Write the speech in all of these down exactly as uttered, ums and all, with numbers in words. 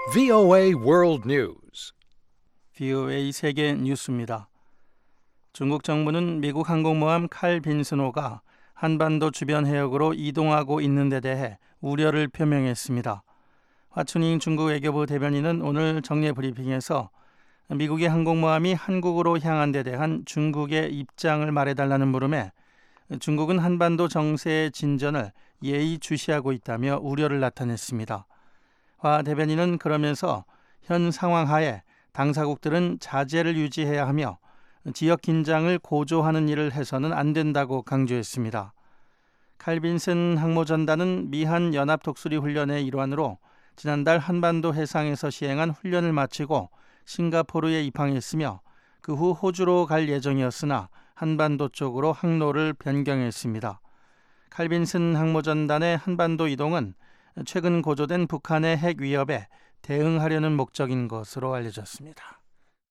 브이오에이 World News. 브이오에이 세계 뉴스입니다. 중국 정부는 미국 항공모함 칼 빈슨호가 한반도 주변 해역으로 이동하고 있는 데 대해 우려를 표명했습니다. 화춘잉 중국 외교부 대변인은 오늘 정례 브리핑에서 미국의 항공모함이 한국으로 향한 데 대한 중국의 입장을 말해달라는 물음에 중국은 한반도 정세의 진전을 예의주시하고 있다며 우려를 나타냈습니다. 화 대변인은 그러면서 현 상황 하에 당사국들은 자제를 유지해야 하며 지역 긴장을 고조하는 일을 해서는 안 된다고 강조했습니다. 칼 빈슨 항모전단은 미한 연합 독수리 훈련의 일환으로 지난달 한반도 해상에서 시행한 훈련을 마치고 싱가포르에 입항했으며 그 후 호주로 갈 예정이었으나 한반도 쪽으로 항로를 변경했습니다. 칼 빈슨 항모전단의 한반도 이동은 최근 고조된 북한의 핵 위협에 대응하려는 목적인 것으로 알려졌습니다.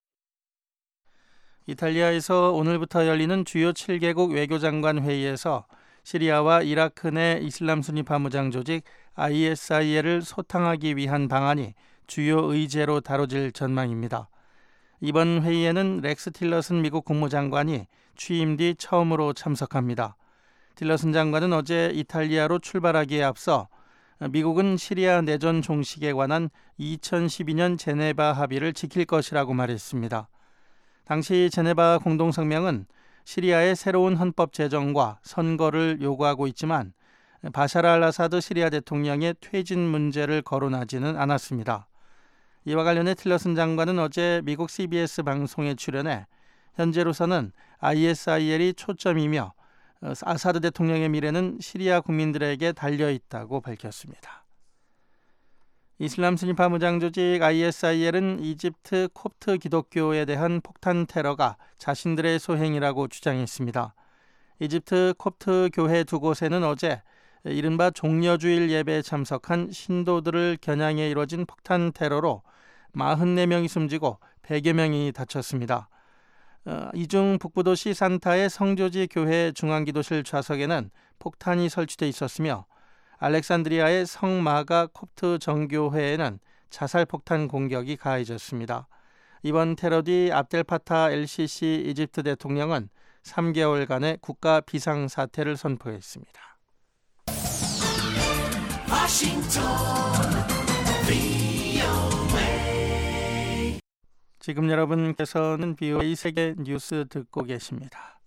이탈리아에서 오늘부터 열리는 주요 칠 개국 외교장관 회의에서 시리아와 이라크 내 이슬람 순위파 무장 조직 아이에스아이엘을 소탕하기 위한 방안이 주요 의제로 다뤄질 전망입니다. 이번 회의에는 렉스 틸러슨 미국 국무장관이 취임 뒤 처음으로 참석합니다. 틸러슨 장관은 어제 이탈리아로 출발하기에 앞서 미국은 시리아 내전 종식에 관한 이천십이 년 제네바 합의를 지킬 것이라고 말했습니다. 당시 제네바 공동성명은 시리아의 새로운 헌법 제정과 선거를 요구하고 있지만 바샤르 알 아사드 시리아 대통령의 퇴진 문제를 거론하지는 않았습니다. 이와 관련해 틸러슨 장관은 어제 미국 씨비에스 방송에 출연해 현재로서는 아이에스아이엘이 초점이며 아사드 대통령의 미래는 시리아 국민들에게 달려있다고 밝혔습니다. 이슬람 순위파 무장 조직 아이에스아이엘은 이집트 콥트 기독교에 대한 폭탄 테러가 자신들의 소행이라고 주장했습니다. 이집트 콥트 교회 두 곳에는 어제 이른바 종려주일 예배에 참석한 신도들을 겨냥해 이뤄진 폭탄 테러로 사십사 명이 숨지고 백여 명이 다쳤습니다. 이중 북부도시 산타의 성조지 교회 중앙기도실 좌석에는 폭탄이 설치돼 있었으며 알렉산드리아의 성마가 콥트 정교회에는 자살폭탄 공격이 가해졌습니다. 이번 테러 뒤 압델파타 엘시시 이집트 대통령은 삼 개월간의 국가 비상사태를 선포했습니다. 지금 여러분께서는 브이오에이 세계 뉴스 듣고 계십니다.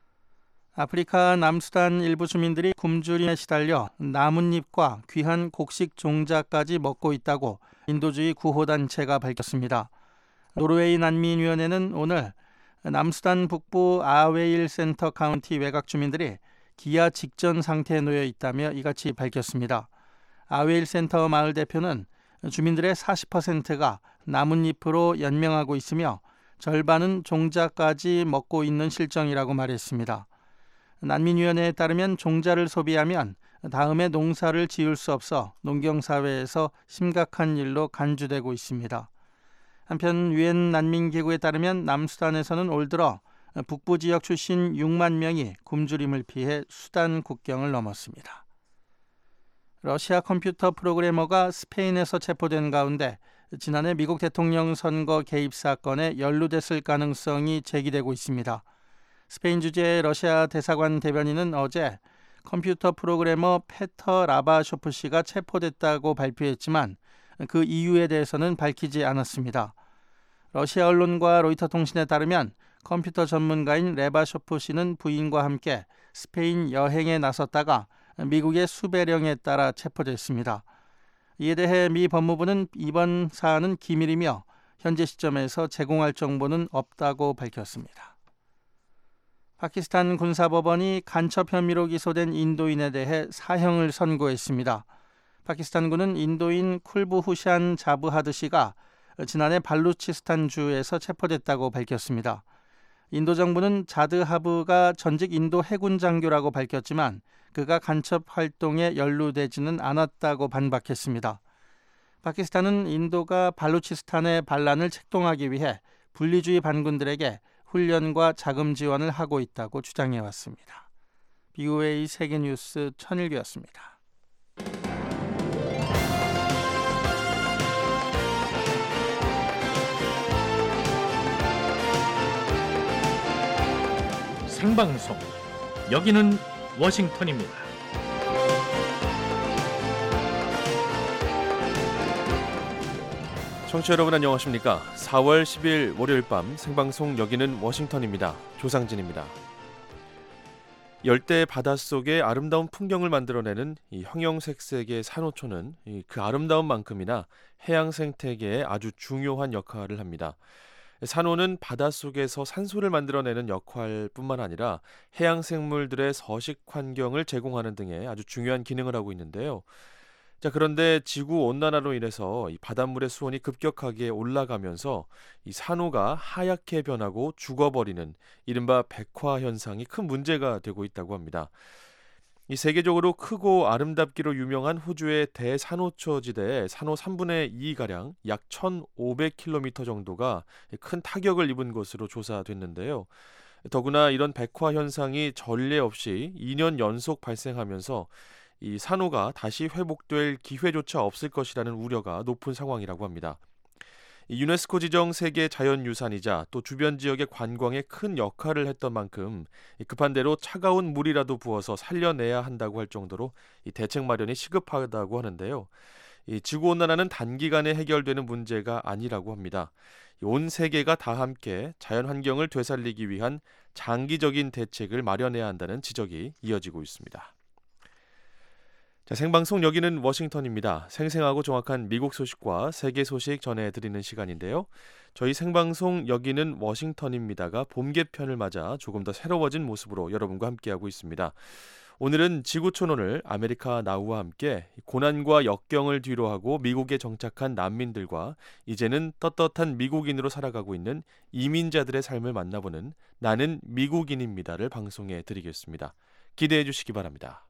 아프리카 남수단 일부 주민들이 굶주림에 시달려 나뭇잎과 귀한 곡식 종자까지 먹고 있다고 인도주의 구호단체가 밝혔습니다. 노르웨이 난민위원회는 오늘 남수단 북부 아웨일 센터 카운티 외곽 주민들이 기아 직전 상태에 놓여 있다며 이같이 밝혔습니다. 아웨일 센터 마을 대표는 주민들의 사십 퍼센트가 나뭇잎으로 연명하고 있으며 절반은 종자까지 먹고 있는 실정이라고 말했습니다. 난민위원회에 따르면 종자를 소비하면 다음에 농사를 지을 수 없어 농경사회에서 심각한 일로 간주되고 있습니다. 한편 유엔 난민기구에 따르면 남수단에서는 올 들어 북부 지역 출신 육만 명이 굶주림을 피해 수단 국경을 넘었습니다. 러시아 컴퓨터 프로그래머가 스페인에서 체포된 가운데 지난해 미국 대통령 선거 개입 사건에 연루됐을 가능성이 제기되고 있습니다. 스페인 주재 러시아 대사관 대변인은 어제 컴퓨터 프로그래머 페터 라바쇼프 씨가 체포됐다고 발표했지만 그 이유에 대해서는 밝히지 않았습니다. 러시아 언론과 로이터 통신에 따르면 컴퓨터 전문가인 레바쇼프 씨는 부인과 함께 스페인 여행에 나섰다가 미국의 수배령에 따라 체포됐습니다. 이에 대해 미 법무부는 이번 사안은 기밀이며 현재 시점에서 제공할 정보는 없다고 밝혔습니다. 파키스탄 군사법원이 간첩 혐의로 기소된 인도인에 대해 사형을 선고했습니다. 파키스탄군은 인도인 쿨부후샨 자브하드 씨가 지난해 발루치스탄 주에서 체포됐다고 밝혔습니다. 인도 정부는 자드하브가 전직 인도 해군 장교라고 밝혔지만 그가 간첩 활동에 연루되지는 않았다고 반박했습니다. 파키스탄은 인도가 발루치스탄의 반란을 책동하기 위해 분리주의 반군들에게 훈련과 자금 지원을 하고 있다고 주장해왔습니다. 브이오에이 세계뉴스 천일규였습니다. 생방송. 여기는 워싱턴입니다. 청취자 여러분 안녕하십니까? 사월 십일 월요일 밤 생방송 여기는 워싱턴입니다. 조상진입니다. 열대 바닷속의 아름다운 풍경을 만들어내는 이 형형색색의 산호초는 그 아름다운 만큼이나 해양 생태계에 아주 중요한 역할을 합니다. 산호는 바닷속에서 산소를 만들어내는 역할뿐만 아니라 해양 생물들의 서식 환경을 제공하는 등의 아주 중요한 기능을 하고 있는데요. 자, 그런데 지구 온난화로 인해서 이 바닷물의 수온이 급격하게 올라가면서 이 산호가 하얗게 변하고 죽어버리는 이른바 백화 현상이 큰 문제가 되고 있다고 합니다. 이 세계적으로 크고 아름답기로 유명한 호주의 대산호초 지대의 산호 삼분의 이가량 약 천오백 킬로미터 정도가 큰 타격을 입은 것으로 조사됐는데요. 더구나 이런 백화 현상이 전례 없이 이 년 연속 발생하면서 이 산호가 다시 회복될 기회조차 없을 것이라는 우려가 높은 상황이라고 합니다. 이 유네스코 지정 세계 자연유산이자 또 주변 지역의 관광에 큰 역할을 했던 만큼 급한 대로 차가운 물이라도 부어서 살려내야 한다고 할 정도로 이 대책 마련이 시급하다고 하는데요. 이 지구온난화는 단기간에 해결되는 문제가 아니라고 합니다. 온 세계가 다 함께 자연환경을 되살리기 위한 장기적인 대책을 마련해야 한다는 지적이 이어지고 있습니다. 자, 생방송 여기는 워싱턴입니다. 생생하고 정확한 미국 소식과 세계 소식 전해드리는 시간인데요. 저희 생방송 여기는 워싱턴입니다가 봄 개편을 맞아 조금 더 새로워진 모습으로 여러분과 함께하고 있습니다. 오늘은 지구촌오늘 아메리카 나우와 함께 고난과 역경을 뒤로하고 미국에 정착한 난민들과 이제는 떳떳한 미국인으로 살아가고 있는 이민자들의 삶을 만나보는 나는 미국인입니다를 방송해 드리겠습니다. 기대해 주시기 바랍니다.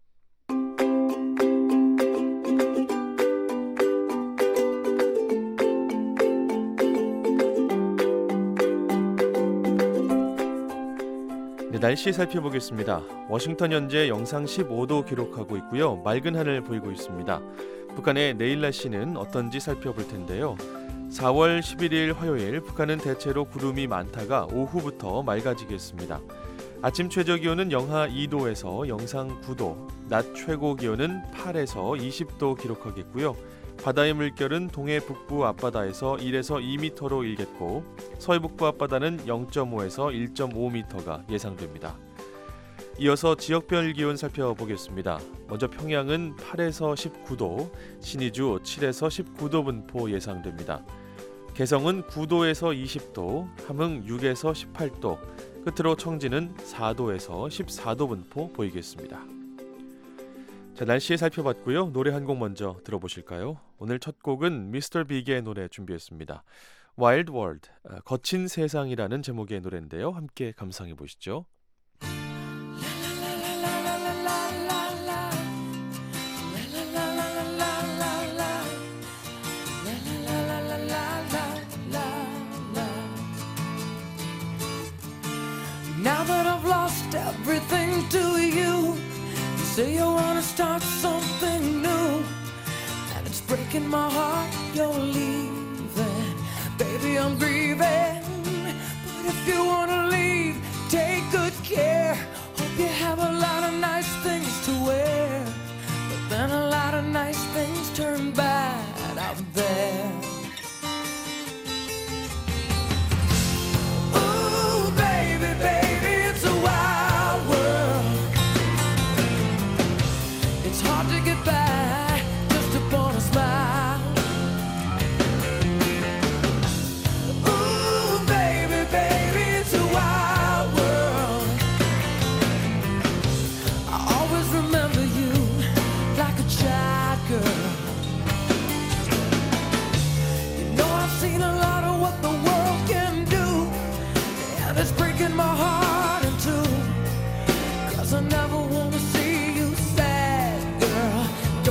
네, 날씨 살펴보겠습니다. 워싱턴 현재 영상 십오 도 기록하고 있고요. 맑은 하늘 보이고 있습니다. 북한의 내일 날씨는 어떤지 살펴볼 텐데요. 사월 십일일 화요일 북한은 대체로 구름이 많다가 오후부터 맑아지겠습니다. 아침 최저 기온은 영하 이 도에서 영상 구 도, 낮 최고 기온은 팔에서 이십 도 기록하겠고요. 바다의 물결은 동해 북부 앞바다에서 일에서 이 미터로 일겠고 서해 북부 앞바다는 영 점 오에서 일 점 오 미터가 예상됩니다. 이어서 지역별 기온 살펴보겠습니다. 먼저 평양은 팔에서 십구 도, 신의주 칠에서 십구 도 분포 예상됩니다. 개성은 구 도에서 이십 도, 함흥 육에서 십팔 도, 끝으로 청진은 사 도에서 십사 도 분포 보이겠습니다. 자, 날씨 살펴봤고요. 노래 한 곡 먼저 들어보실까요? 오늘 첫 곡은 미스터 빅의 노래 준비했습니다. Wild World, 거친 세상이라는 제목의 노래인데요. 함께 감상해 보시죠. Now that I've lost everything to you, you say you wanna start something new, and it's breaking my heart you're leaving. Baby, I'm grieving, but if you wanna leave, take good care. Hope you have a lot of nice things to wear, but then a lot of nice things turn bad out there. Ooh, baby, baby, it's a wild world. It's hard to get by just upon a smile. Ooh, baby, baby, it's a wild world. I always remember you like a child girl. You know I've seen a lot of what the world can do, and it's breaking my heart in two, 'cause I never wanna see you sad, girl.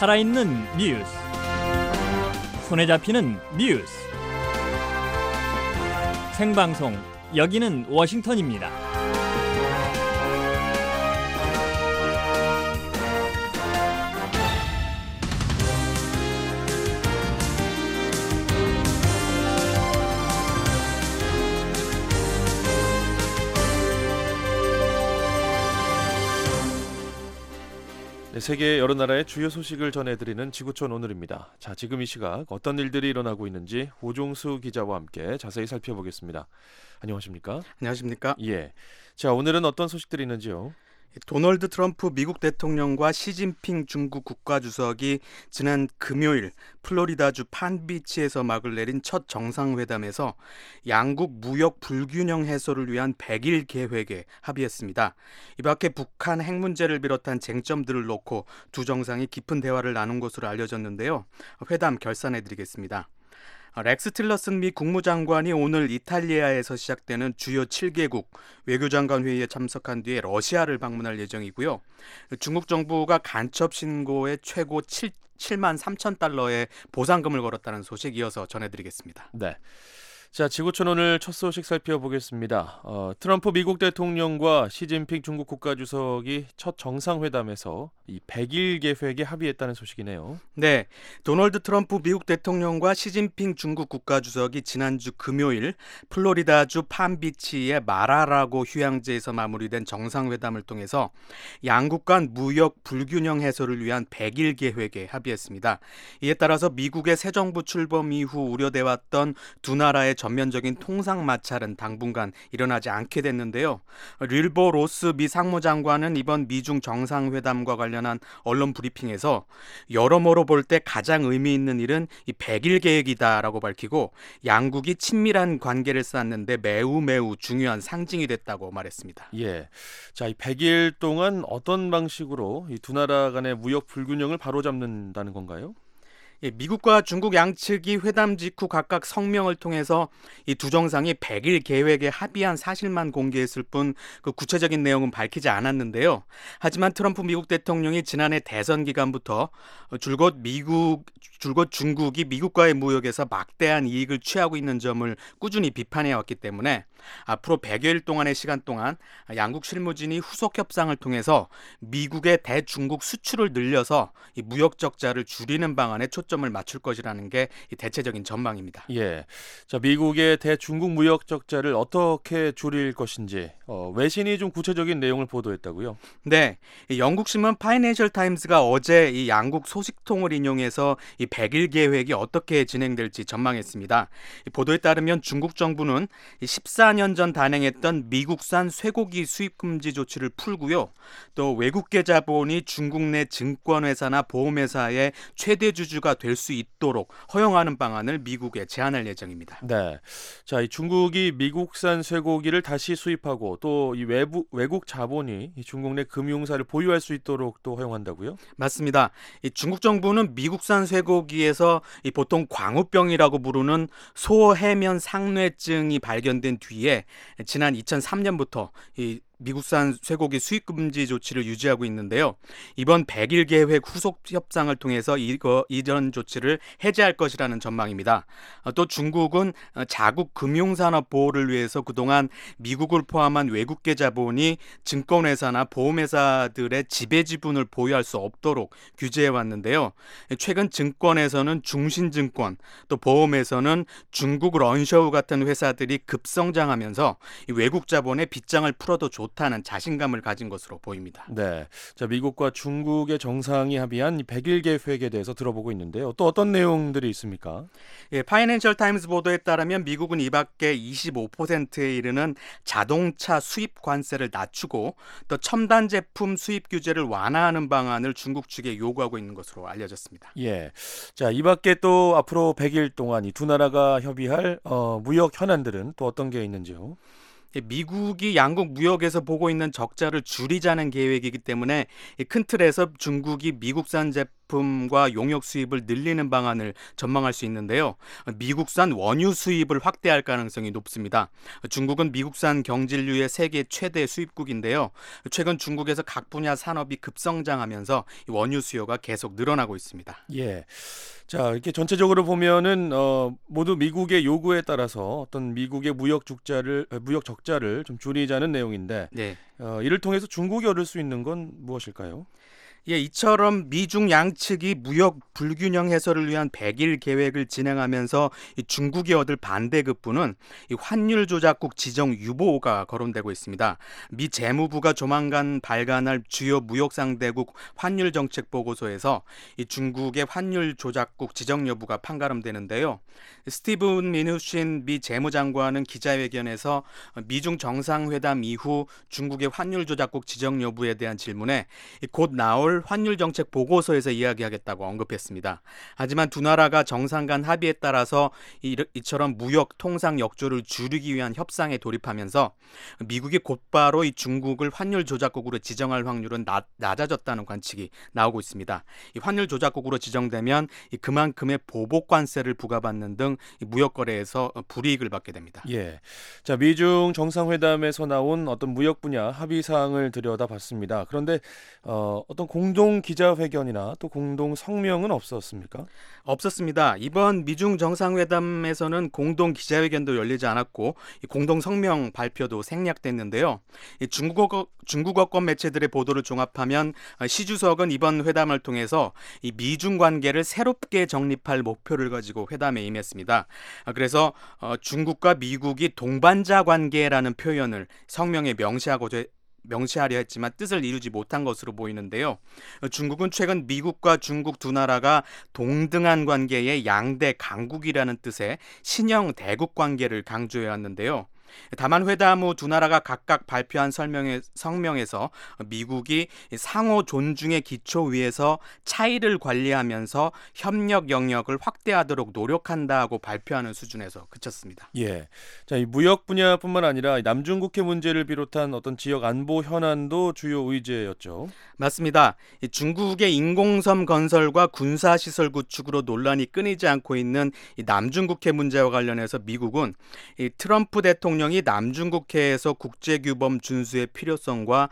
살아있는 뉴스, 손에 잡히는 뉴스, 생방송, 여기는 워싱턴입니다. 네, 세계 여러 나라의 주요 소식을 전해드리는 지구촌 오늘입니다. 자, 지금 이 시각 어떤 일들이 일어나고 있는지 오종수 기자와 함께 자세히 살펴보겠습니다. 안녕하십니까? 안녕하십니까? 예. 자, 오늘은 어떤 소식들이 있는지요? 도널드 트럼프 미국 대통령과 시진핑 중국 국가주석이 지난 금요일 플로리다주 판비치에서 막을 내린 첫 정상회담에서 양국 무역 불균형 해소를 위한 백일 계획에 합의했습니다. 이 밖에 북한 핵 문제를 비롯한 쟁점들을 놓고 두 정상이 깊은 대화를 나눈 것으로 알려졌는데요. 회담 결산해드리겠습니다. 렉스 틸러슨 미 국무장관이 오늘 이탈리아에서 시작되는 주요 칠 개국 외교장관 회의에 참석한 뒤에 러시아를 방문할 예정이고요. 중국 정부가 간첩 신고에 최고 칠만 삼천 달러의 보상금을 걸었다는 소식 이어서 전해드리겠습니다. 네. 자, 지구촌 오늘 첫 소식 살펴보겠습니다. 어, 트럼프 미국 대통령과 시진핑 중국 국가주석이 첫 정상회담에서 이 백일 계획에 합의했다는 소식이네요. 네, 도널드 트럼프 미국 대통령과 시진핑 중국 국가주석이 지난주 금요일 플로리다주 판비치의 마라라고 휴양지에서 마무리된 정상회담을 통해서 양국 간 무역 불균형 해소를 위한 백일 계획에 합의했습니다. 이에 따라서 미국의 새 정부 출범 이후 우려돼 왔던 두 나라의 전면적인 통상 마찰은 당분간 일어나지 않게 됐는데요. 릴보 로스 미 상무장관은 이번 미중 정상회담과 관련한 언론 브리핑에서 여러모로 볼 때 가장 의미 있는 일은 이 백일 계획이다라고 밝히고 양국이 친밀한 관계를 쌓는데 매우 매우 중요한 상징이 됐다고 말했습니다. 예, 자, 이 백일 동안 어떤 방식으로 이 두 나라 간의 무역 불균형을 바로잡는다는 건가요? 미국과 중국 양측이 회담 직후 각각 성명을 통해서 이 두 정상이 백일 계획에 합의한 사실만 공개했을 뿐 그 구체적인 내용은 밝히지 않았는데요. 하지만 트럼프 미국 대통령이 지난해 대선 기간부터 줄곧 미국, 줄곧 중국이 미국과의 무역에서 막대한 이익을 취하고 있는 점을 꾸준히 비판해왔기 때문에 앞으로 백여일 동안의 시간 동안 양국 실무진이 후속 협상을 통해서 미국의 대중국 수출을 늘려서 이 무역 적자를 줄이는 방안에 초점을 맞출 것이라는 게 이 대체적인 전망입니다. 예, 자, 미국의 대중국 무역 적자를 어떻게 줄일 것인지 어, 외신이 좀 구체적인 내용을 보도했다고요? 네, 이 영국 신문 파이낸셜 타임스가 어제 이 양국 소식통을 인용해서 이 백일 계획이 어떻게 진행될지 전망했습니다. 이 보도에 따르면 중국 정부는 십사 년 전 단행했던 미국산 쇠고기 수입 금지 조치를 풀고요. 또 외국계 자본이 중국 내 증권회사나 보험회사의 최대 주주가 될 수 있도록 허용하는 방안을 미국에 제안할 예정입니다. 네, 자, 이 중국이 미국산 쇠고기를 다시 수입하고 또 이 외부 외국 자본이 이 중국 내 금융사를 보유할 수 있도록 또 허용한다고요? 맞습니다. 이 중국 정부는 미국산 쇠고기에서 이 보통 광우병이라고 부르는 소해면 상뇌증이 발견된 뒤에 지난 이천삼 년부터 이 미국산 쇠고기 수입 금지 조치를 유지하고 있는데요. 이번 백일 계획 후속 협상을 통해서 이거 이전 조치를 해제할 것이라는 전망입니다. 또 중국은 자국 금융산업 보호를 위해서 그동안 미국을 포함한 외국계 자본이 증권회사나 보험회사들의 지배 지분을 보유할 수 없도록 규제해 왔는데요. 최근 증권에서는 중신증권, 또 보험에서는 중국 런셔우 같은 회사들이 급성장하면서 외국 자본의 빗장을 풀어도 좋 좋다는 자신감을 가진 것으로 보입니다. 네, 자, 미국과 중국의 정상이 합의한 백일 계획에 대해서 들어보고 있는데요. 또 어떤 내용들이 있습니까? 예, 파이낸셜 타임스 보도에 따르면 미국은 이 밖에 이십오 퍼센트에 이르는 자동차 수입 관세를 낮추고 또 첨단 제품 수입 규제를 완화하는 방안을 중국 측에 요구하고 있는 것으로 알려졌습니다. 예, 자, 이 밖에 또 앞으로 백일 동안 이 두 나라가 협의할 어, 무역 현안들은 또 어떤 게 있는지요? 미국이 양국 무역에서 보고 있는 적자를 줄이자는 계획이기 때문에 큰 틀에서 중국이 미국산 제품 식료품과 용역 수입을 늘리는 방안을 전망할 수 있는데요. 미국산 원유 수입을 확대할 가능성이 높습니다. 중국은 미국산 경질류의 세계 최대 수입국인데요. 최근 중국에서 각 분야 산업이 급성장하면서 원유 수요가 계속 늘어나고 있습니다. 예. 자, 이렇게 전체적으로 보면은 어, 모두 미국의 요구에 따라서 어떤 미국의 무역 적자를 무역 적자를 좀 줄이자는 내용인데, 네. 어, 이를 통해서 중국이 얻을 수 있는 건 무엇일까요? 예, 이처럼 미중 양측이 무역 불균형 해소를 위한 백일 계획을 진행하면서 이 중국이 얻을 반대급부는 이 환율 조작국 지정 유보가 거론되고 있습니다. 미 재무부가 조만간 발간할 주요 무역 상대국 환율 정책 보고서에서 이 중국의 환율 조작국 지정 여부가 판가름되는데요. 스티븐 미누신 미 재무장관은 기자회견에서 미중 정상회담 이후 중국의 환율 조작국 지정 여부에 대한 질문에 곧 나올 환율 정책 보고서에서 이야기하겠다고 언급했습니다. 하지만 두 나라가 정상 간 합의에 따라서 이, 이처럼 무역 통상 역조를 줄이기 위한 협상에 돌입하면서 미국이 곧바로 이 중국을 환율 조작국으로 지정할 확률은 낮, 낮아졌다는 관측이 나오고 있습니다. 이 환율 조작국으로 지정되면 이 그만큼의 보복 관세를 부과받는 등 이 무역 거래에서 불이익을 받게 됩니다. 예. 자, 미중 정상회담에서 나온 어떤 무역 분야 합의 사항을 들여다봤습니다. 그런데 어, 어떤 공동 기자회견이나 또 공동 성명은 없었습니까? 없었습니다. 이번 미중 정상회담에서는 공동 기자회견도 열리지 않았고 이 공동 성명 발표도 생략됐는데요. 이 중국어 중국어권 매체들의 보도를 종합하면 시 주석은 이번 회담을 통해서 이 미중 관계를 새롭게 정립할 목표를 가지고 회담에 임했습니다. 그래서 어, 중국과 미국이 동반자 관계라는 표현을 성명에 명시하고자 명시하려 했지만 뜻을 이루지 못한 것으로 보이는데요. 중국은 최근 미국과 중국 두 나라가 동등한 관계의 양대 강국이라는 뜻의 신형 대국 관계를 강조해 왔는데요. 다만 회담 후 두 나라가 각각 발표한 설명에, 성명에서 미국이 상호 존중의 기초 위에서 차이를 관리하면서 협력 영역을 확대하도록 노력한다고 발표하는 수준에서 그쳤습니다. 예. 자, 이 무역 분야뿐만 아니라 남중국해 문제를 비롯한 어떤 지역 안보 현안도 주요 의제였죠. 맞습니다. 중국의 인공섬 건설과 군사시설 구축으로 논란이 끊이지 않고 있는 이 남중국해 문제와 관련해서 미국은 이 트럼프 대통령이 남중국해에서 국제규범 준수의 필요성과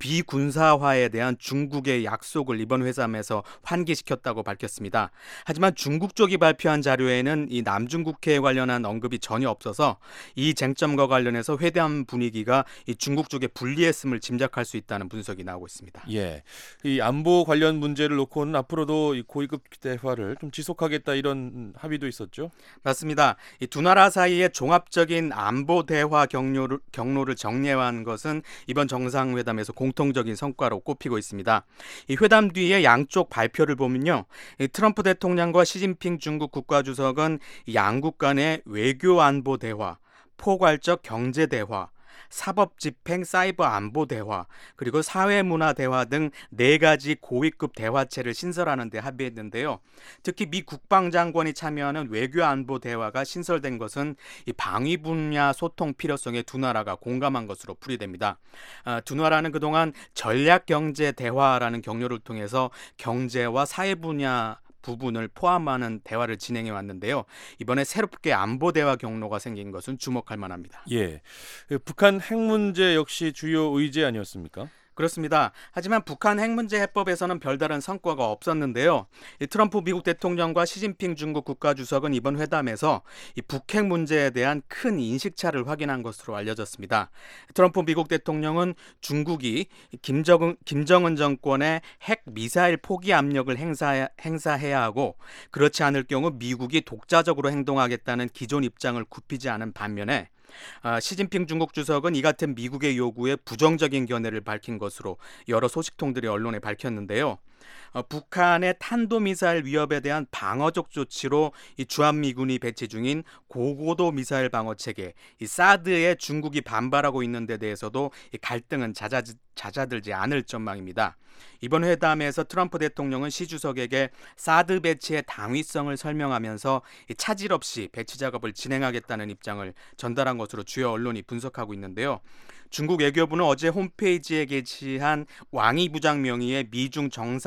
비군사화에 대한 중국의 약속을 이번 회담에서 환기시켰다고 밝혔습니다. 하지만 중국 쪽이 발표한 자료에는 이 남중국해에 관련한 언급이 전혀 없어서 이 쟁점과 관련해서 회담 분위기가 이 중국 쪽에 불리했음을 짐작할 수 있다는 분석이 나오고 있습니다. 예, 이 안보 관련 문제를 놓고는 앞으로도 이 고위급 대화를 좀 지속하겠다 이런 합의도 있었죠. 맞습니다. 이 두 나라 사이의 종합적인 안보 대화 경로를, 경로를 정리한 것은 이번 정상회담에서 공통적인 성과로 꼽히고 있습니다. 이 회담 뒤에 양쪽 발표를 보면요, 이 트럼프 대통령과 시진핑 중국 국가주석은 양국 간의 외교 안보 대화, 포괄적 경제 대화, 사법 집행 사이버 안보 대화, 그리고 사회 문화 대화 등 네 가지 고위급 대화체를 신설하는 데 합의했는데요. 특히 미 국방장관이 참여하는 외교 안보 대화가 신설된 것은 이 방위 분야 소통 필요성에 두 나라가 공감한 것으로 풀이됩니다. 아, 두 나라는 그동안 전략 경제 대화라는 경로를 통해서 경제와 사회 분야 부분을 포함하는 대화를 진행해 왔는데요. 이번에 새롭게 안보 대화 경로가 생긴 것은 주목할 만합니다. 예, 그 북한 핵 문제 역시 주요 의제 아니었습니까? 그렇습니다. 하지만 북한 핵 문제 해법에서는 별다른 성과가 없었는데요. 이 트럼프 미국 대통령과 시진핑 중국 국가주석은 이번 회담에서 이 북핵 문제에 대한 큰 인식차를 확인한 것으로 알려졌습니다. 트럼프 미국 대통령은 중국이 김정은, 김정은 정권의 핵 미사일 포기 압력을 행사, 행사해야 하고 그렇지 않을 경우 미국이 독자적으로 행동하겠다는 기존 입장을 굽히지 않은 반면에 아, 시진핑 중국 주석은 이 같은 미국의 요구에 부정적인 견해를 밝힌 것으로 여러 소식통들이 언론에 밝혔는데요. 어, 북한의 탄도미사일 위협에 대한 방어적 조치로 이 주한미군이 배치 중인 고고도 미사일 방어체계 이 사드에 중국이 반발하고 있는 데 대해서도 이 갈등은 잦아, 잦아들지 않을 전망입니다. 이번 회담에서 트럼프 대통령은 시 주석에게 사드 배치의 당위성을 설명하면서 차질 없이 배치 작업을 진행하겠다는 입장을 전달한 것으로 주요 언론이 분석하고 있는데요. 중국 외교부는 어제 홈페이지에 게시한 왕이 부장 명의의 미중 정상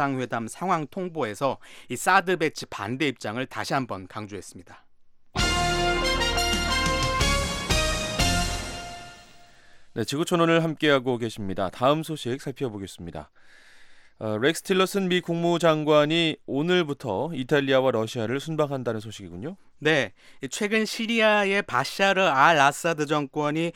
정상회담 상황 통보에서 이 사드 배치 반대 입장을 다시 한번 강조했습니다. 네, 지구촌원을 함께하고 계십니다. 다음 소식 살펴보겠습니다. 어, 렉스 틸러슨 미 국무장관이 오늘부터 이탈리아와 러시아를 순방한다는 소식이군요. 네, 최근 시리아의 바샤르 알 아사드 정권이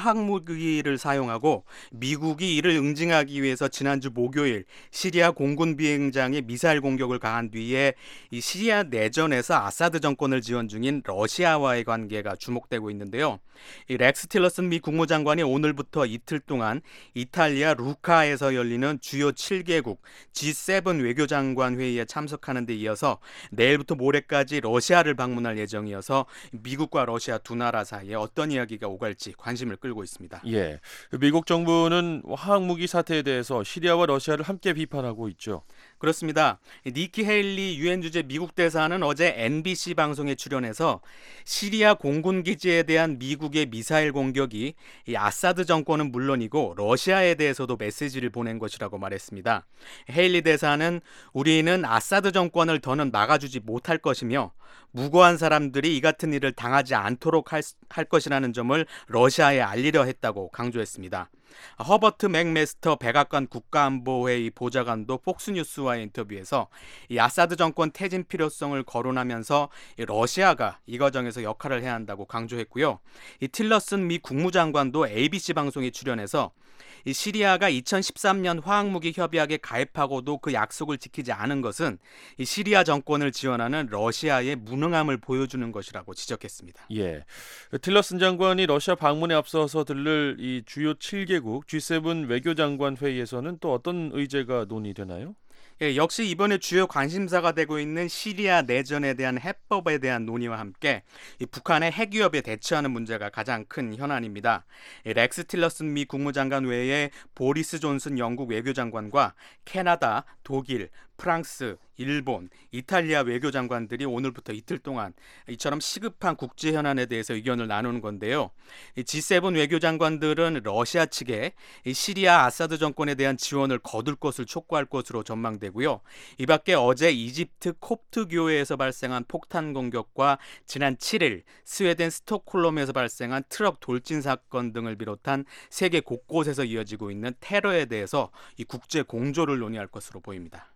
화학무기를 사용하고 미국이 이를 응징하기 위해서 지난주 목요일 시리아 공군 비행장에 미사일 공격을 가한 뒤에 이 시리아 내전에서 아사드 정권을 지원 중인 러시아와의 관계가 주목되고 있는데요. 이 렉스 틸러슨 미 국무장관이 오늘부터 이틀 동안 이탈리아 루카에서 열리는 주요 칠 개국 지 세븐 외교장관 회의에 참석하는 데 이어서 내일부터 모레까지 러시아를 방문할 예정이어서 미국과 러시아 두 나라 사이에 어떤 이야기가 오갈지 관심을 끌고 있습니다. 예, 미국 정부는 화학무기 사태에 대해서 시리아와 러시아를 함께 비판하고 있죠. 그렇습니다. 니키 헤일리 유엔 주재 미국 대사는 어제 엔비씨 방송에 출연해서 시리아 공군 기지에 대한 미국의 미사일 공격이 이 아사드 정권은 물론이고 러시아에 대해서도 메시지를 보낸 것이라고 말했습니다. 헤일리 대사는 우리는 아사드 정권을 더는 막아주지 못할 것이며 무고한 사람들이 이 같은 일을 당하지 않도록 할, 할 것이라는 점을 러시아에 알리려 했다고 강조했습니다. 허버트 맥메스터 백악관 국가안보회의 보좌관도 폭스뉴스와의 인터뷰에서 이 아사드 정권 퇴진 필요성을 거론하면서 이 러시아가 이 과정에서 역할을 해야 한다고 강조했고요. 이 틸러슨 미 국무장관도 에이비씨 방송에 출연해서 이 시리아가 이천십삼 년 화학무기 협약에 가입하고도 그 약속을 지키지 않은 것은 이 시리아 정권을 지원하는 러시아의 무능함을 보여주는 것이라고 지적했습니다. 예, 틸러슨 장관이 러시아 방문에 앞서서 들를 이 주요 칠 개국 지 세븐 외교장관 회의에서는 또 어떤 의제가 논의되나요? 예, 역시 이번에 주요 관심사가 되고 있는 시리아 내전에 대한 해법에 대한 논의와 함께 이 북한의 핵위협에 대처하는 문제가 가장 큰 현안입니다. 이 렉스 틸러슨 미 국무장관 외에 보리스 존슨 영국 외교장관과 캐나다, 독일, 프랑스, 일본, 이탈리아 외교장관들이 오늘부터 이틀 동안 이처럼 시급한 국제 현안에 대해서 의견을 나누는 건데요. 지 세븐 외교장관들은 러시아 측에 시리아 아사드 정권에 대한 지원을 거둘 것을 촉구할 것으로 전망되고요. 이 밖에 어제 이집트 콥트 교회에서 발생한 폭탄 공격과 지난 칠 일 스웨덴 스톡홀름에서 발생한 트럭 돌진 사건 등을 비롯한 세계 곳곳에서 이어지고 있는 테러에 대해서 이 국제 공조를 논의할 것으로 보입니다.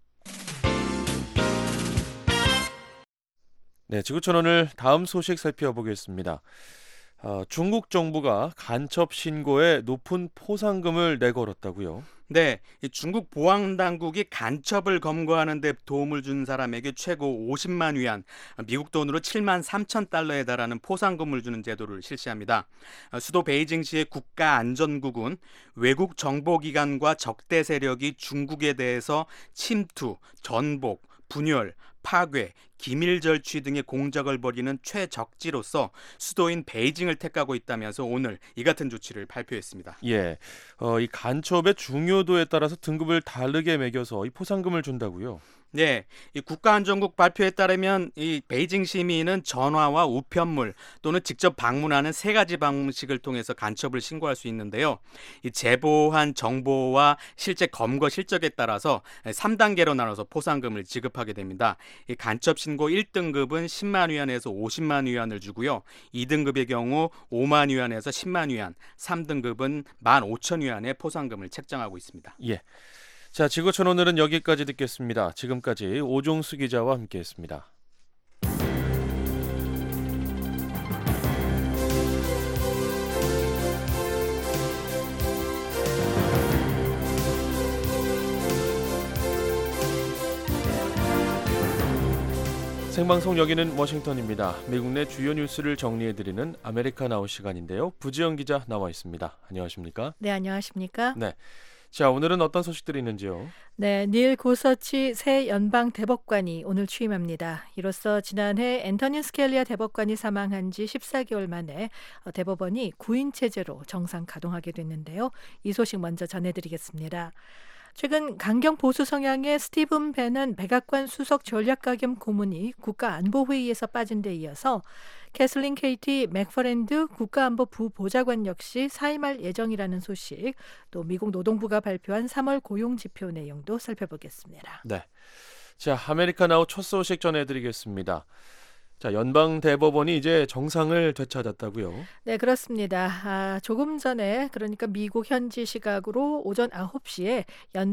네, 지구촌원을 다음 소식 살펴보겠습니다. 어, 중국 정부가 간첩 신고에 높은 포상금을 내걸었다고요? 네, 이 중국 보안당국이 간첩을 검거하는 데 도움을 준 사람에게 최고 오십만 위안, 미국 돈으로 칠만 삼천 달러에 달하는 포상금을 주는 제도를 실시합니다. 수도 베이징시의 국가안전국은 외국 정보기관과 적대 세력이 중국에 대해서 침투, 전복, 분열, 파괴, 기밀 절취 등의 공작을 벌이는 최적지로서 수도인 베이징을 택하고 있다면서 오늘 이 같은 조치를 발표했습니다. 예, 어, 이 간첩의 중요도에 따라서 등급을 다르게 매겨서 이 포상금을 준다고요? 네, 이 국가안전국 발표에 따르면 이 베이징 시민은 전화와 우편물 또는 직접 방문하는 세 가지 방식을 통해서 간첩을 신고할 수 있는데요. 이 제보한 정보와 실제 검거 실적에 따라서 삼 단계로 나눠서 포상금을 지급하게 됩니다. 이 간첩 신고 일 등급은 십만 위안에서 오십만 위안을 주고요. 이 등급의 경우 오만 위안에서 십만 위안, 삼 등급은 만 오천 위안의 포상금을 책정하고 있습니다. 예. 자, 지구촌 오늘은 여기까지 듣겠습니다. 지금까지 오종수 기자와 함께했습니다. 생방송 여기는 워싱턴입니다. 미국 내 주요 뉴스를 정리해드리는 아메리카 나우 시간인데요. 부지영 기자 나와 있습니다. 안녕하십니까? 네, 안녕하십니까? 네. 자, 오늘은 어떤 소식들이 있는지요? 네, 닐 고서치 새 연방 대법관이 오늘 취임합니다. 이로써 지난해 앤토니 스켈리아 대법관이 사망한 지 십사 개월 만에 대법원이 구인 체제로 정상 가동하게 됐는데요. 이 소식 먼저 전해드리겠습니다. 최근 강경 보수 성향의 스티븐 배넌 백악관 수석 전략가 겸 고문이 국가안보회의에서 빠진 데 이어서 캐슬린 케이티 맥퍼랜드 국가안보 부보좌관 역시 사임할 예정이라는 소식, 또 미국 노동부가 발표한 삼월 고용지표 내용도 살펴보겠습니다. 네. 자, 아메리카 나우 첫 소식 전해드리겠습니다. 자, 연방대법원이 이제 정상을 되찾았다고요? 네, 그렇습니다. 아, 조금 전에, 그러니까 미국 현지 시각으로 오전 아홉 시에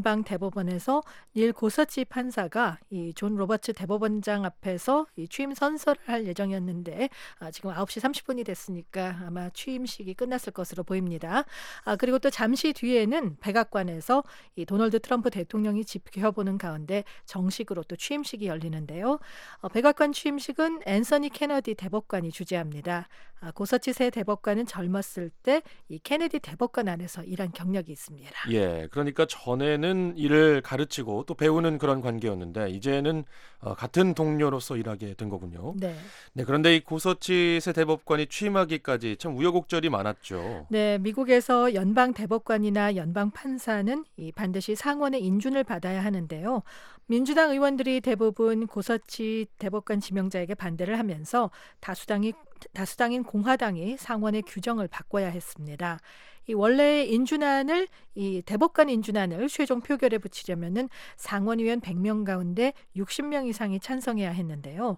연방대법원에서 닐 고서치 판사가 이 존 로버츠 대법원장 앞에서 이 취임 선서를 할 예정이었는데 아, 지금 아홉 시 삼십 분이 됐으니까 아마 취임식이 끝났을 것으로 보입니다. 아, 그리고 또 잠시 뒤에는 백악관에서 이 도널드 트럼프 대통령이 지켜보는 가운데 정식으로 또 취임식이 열리는데요. 어, 백악관 취임식은 앤서니 케너디 대법관이 주재합니다. 아, 고서치 새 대법관은 젊었을 때 이 케네디 대법관 안에서 일한 경력이 있습니다. 예, 그러니까 전에는 일을 가르치고 또 배우는 그런 관계였는데 이제는 어, 같은 동료로서 일하게 된 거군요. 네. 네, 그런데 이 고서치 새 대법관이 취임하기까지 참 우여곡절이 많았죠. 네, 미국에서 연방 대법관이나 연방 판사는 이 반드시 상원의 인준을 받아야 하는데요. 민주당 의원들이 대부분 고서치 대법관 지명자에게 반대를 하면서 다수당이 다수당인 공화당이 상원의 규정을 바꿔야 했습니다. 이 원래 인준안을 이 대법관 인준안을 최종 표결에 붙이려면은 상원의원 백 명 가운데 육십 명 이상이 찬성해야 했는데요.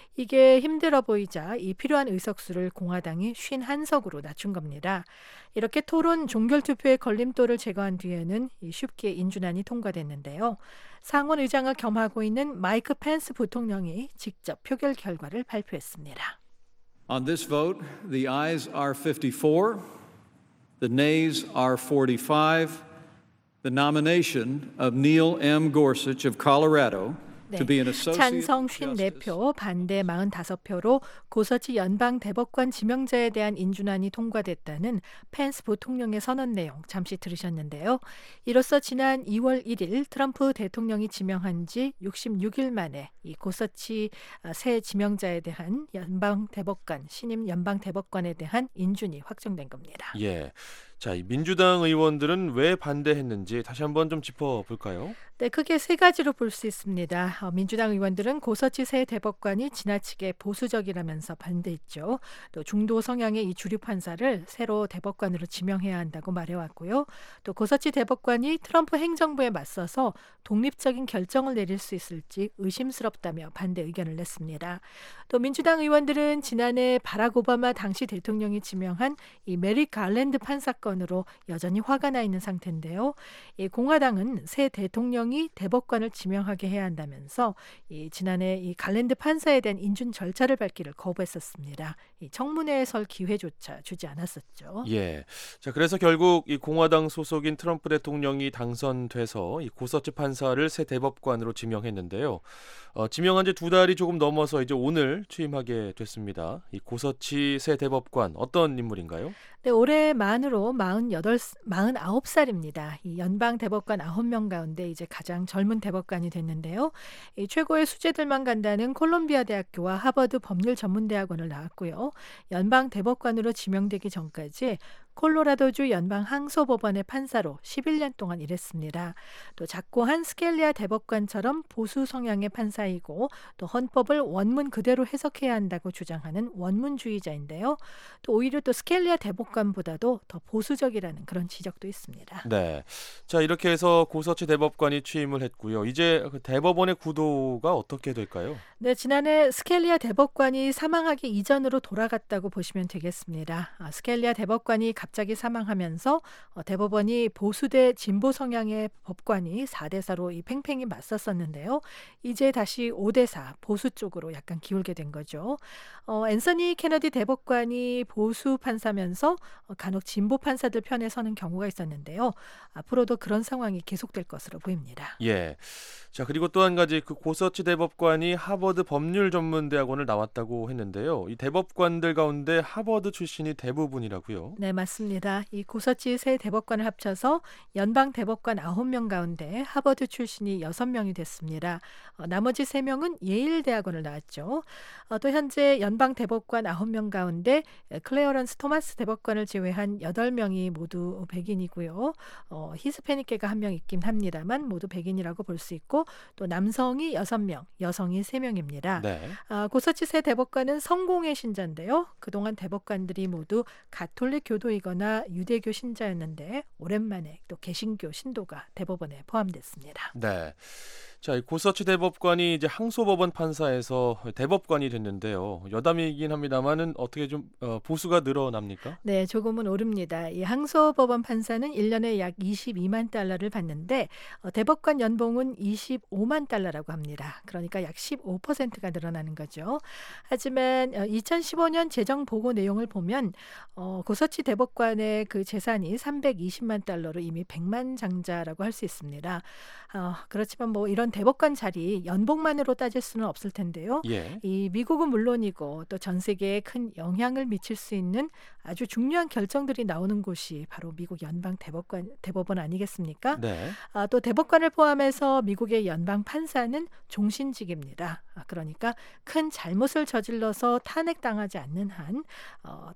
이게 힘들어 보이자 이 필요한 의석수를 공화당이 오십일 석으로 낮춘 겁니다. 이렇게 토론 종결 투표의 걸림돌을 제거한 뒤에는 이 쉽게 인준안이 통과됐는데요. 상원 의장을 겸하고 있는 마이크 펜스 부통령이 직접 표결 결과를 발표했습니다. On this vote, the ayes are fifty-four, the nays are forty-five. The nomination of Neil M. Gorsuch of Colorado 네, to be an associate 찬성 justice. 오십사 표, 반대 사십오 표로 고서치 연방 대법관 지명자에 대한 인준안이 통과됐다는 펜스 부통령의 선언 내용 잠시 들으셨는데요. 이로써 지난 이월 일일 트럼프 대통령이 지명한 지 육십육 일 만에 이 고서치 새 지명자에 대한 연방 대법관, 신임 연방 대법관에 대한 인준이 확정된 겁니다. 예. 자, 이 민주당 의원들은 왜 반대했는지 다시 한번 좀 짚어볼까요? 네, 크게 세 가지로 볼 수 있습니다. 어, 민주당 의원들은 고서치 새 대법관이 지나치게 보수적이라면서 반대했죠. 또 중도 성향의 이 주류 판사를 새로 대법관으로 지명해야 한다고 말해왔고요. 또 고서치 대법관이 트럼프 행정부에 맞서서 독립적인 결정을 내릴 수 있을지 의심스럽다며 반대 의견을 냈습니다. 또 민주당 의원들은 지난해 바락 오바마 당시 대통령이 지명한 이 메릭 갈랜드 판사 건으로 여전히 화가 나 있는 상태인데요. 이 공화당은 새 대통령이 대법관을 지명하게 해야 한다면서 이 지난해 이 갈랜드 판사에 대한 인준 절차를 밟기를 거부했었습니다. 이 청문회에 설 기회조차 주지 않았었죠. 예. 자, 그래서 결국 이 공화당 소속인 트럼프 대통령이 당선돼서 이 고서치 판사를 새 대법관으로 지명했는데요. 어, 지명한 지 두 달이 조금 넘어서 이제 오늘 취임하게 됐습니다. 이 고서치 새 대법관 어떤 인물인가요? 네, 올해 만으로 마흔여덟, 마흔아홉 살입니다. 이 연방 대법관 아홉 명 가운데 이제 가장 젊은 대법관이 됐는데요. 이 최고의 수재들만 간다는 콜롬비아 대학교와 하버드 법률전문대학원을 나왔고요. 연방 대법관으로 지명되기 전까지 콜로라도주 연방 항소법원의 판사로 십일 년 동안 일했습니다. 또 작고 한 스켈리아 대법관처럼 보수 성향의 판사이고 또 헌법을 원문 그대로 해석해야 한다고 주장하는 원문주의자인데요. 또 오히려 또 스켈리아 대법관보다도 더 보수적이라는 그런 지적도 있습니다. 네. 자, 이렇게 해서 고서치 대법관이 취임을 했고요. 이제 그 대법원의 구도가 어떻게 될까요? 네, 지난해 스켈리아 대법관이 사망하기 이전으로 돌아갔다고 보시면 되겠습니다. 아, 스켈리아 대법관이 갑자기 사망하면서 어, 대법원이 보수 대 진보 성향의 법관이 사 대 사로 이 팽팽히 맞섰었는데요. 이제 다시 오 대 사 보수 쪽으로 약간 기울게 된 거죠. 어, 앤서니 케너디 대법관이 보수 판사면서 어, 간혹 진보 판사들 편에 서는 경우가 있었는데요. 앞으로도 그런 상황이 계속될 것으로 보입니다. 예. 자, 그리고 또 한 가지 그 고서치 대법관이 하버 하버드 법률전문대학원을 나왔다고 했는데요. 이 대법관들 가운데 하버드 출신이 대부분이라고요. 네, 맞습니다. 이 고서치 세 대법관을 합쳐서 연방 대법관 아홉 명 가운데 하버드 출신이 여섯 명이 됐습니다. 어, 나머지 세 명은 예일 대학원을 나왔죠. 어, 또 현재 연방 대법관 아홉 명 가운데 클레어런스 토마스 대법관을 제외한 여덟 명이 모두 백인이고요. 어, 히스패닉계가 한 명 있긴 합니다만 모두 백인이라고 볼 수 있고 또 남성이 여섯 명, 여성이 세 명입니다. 네. 아, 고서치 세 대법관은 성공의 신자인데요. 그동안 대법관들이 모두 가톨릭 교도이거나 유대교 신자였는데 오랜만에 또 개신교 신도가 대법원에 포함됐습니다. 네. 자, 이 고서치 대법관이 이제 항소법원 판사에서 대법관이 됐는데요. 여담이긴 합니다만은 어떻게 좀 어, 보수가 늘어납니까? 네, 조금은 오릅니다. 이 항소법원 판사는 일 년에 약 이십이만 달러를 받는데 어, 대법관 연봉은 이십오만 달러라고 합니다. 그러니까 약 십오 퍼센트가 늘어나는 거죠. 하지만 어, 이천십오 년 재정 보고 내용을 보면 어, 고서치 대법관의 그 재산이 삼백이십만 달러로 이미 백만장자라고 할 수 있습니다. 어, 그렇지만 뭐 이런 대법관 자리 연봉만으로 따질 수는 없을 텐데요. 예. 이 미국은 물론이고 또 전 세계에 큰 영향을 미칠 수 있는 아주 중요한 결정들이 나오는 곳이 바로 미국 연방 대법관 대법원 아니겠습니까? 네. 아, 또 대법관을 포함해서 미국의 연방 판사는 종신직입니다. 아, 그러니까 큰 잘못을 저질러서 탄핵당하지 않는 한 어,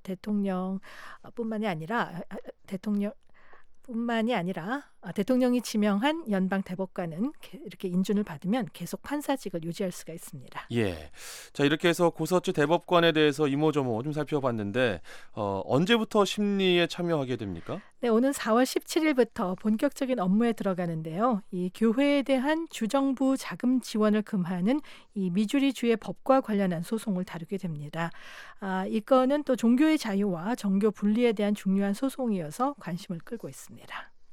대통령뿐만이 아니라 아, 대통령 뿐만이 아니라 대통령이 지명한 연방 대법관은 이렇게 인준을 받으면 계속 판사직을 유지할 수가 있습니다. 예. 자, 이렇게 해서 고서치 대법관에 대해서 이모저모 좀 살펴봤는데 어, 언제부터 심리에 참여하게 됩니까? 네, 오는 사월 십칠일부터 본격적인 업무에 들어가는데요. 이 교회에 대한 주정부 자금 지원을 금하는 이 미주리주의 법과 관련한 소송을 다루게 됩니다. 아, 이 건은 또 종교의 자유와 정교 분리에 대한 중요한 소송이어서 관심을 끌고 있습니다.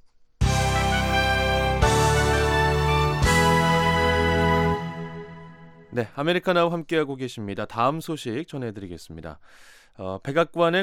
네, 아메리카나와 함께하고 계십니다. 다음 소식 전해드리겠습니다. 어, 백악관의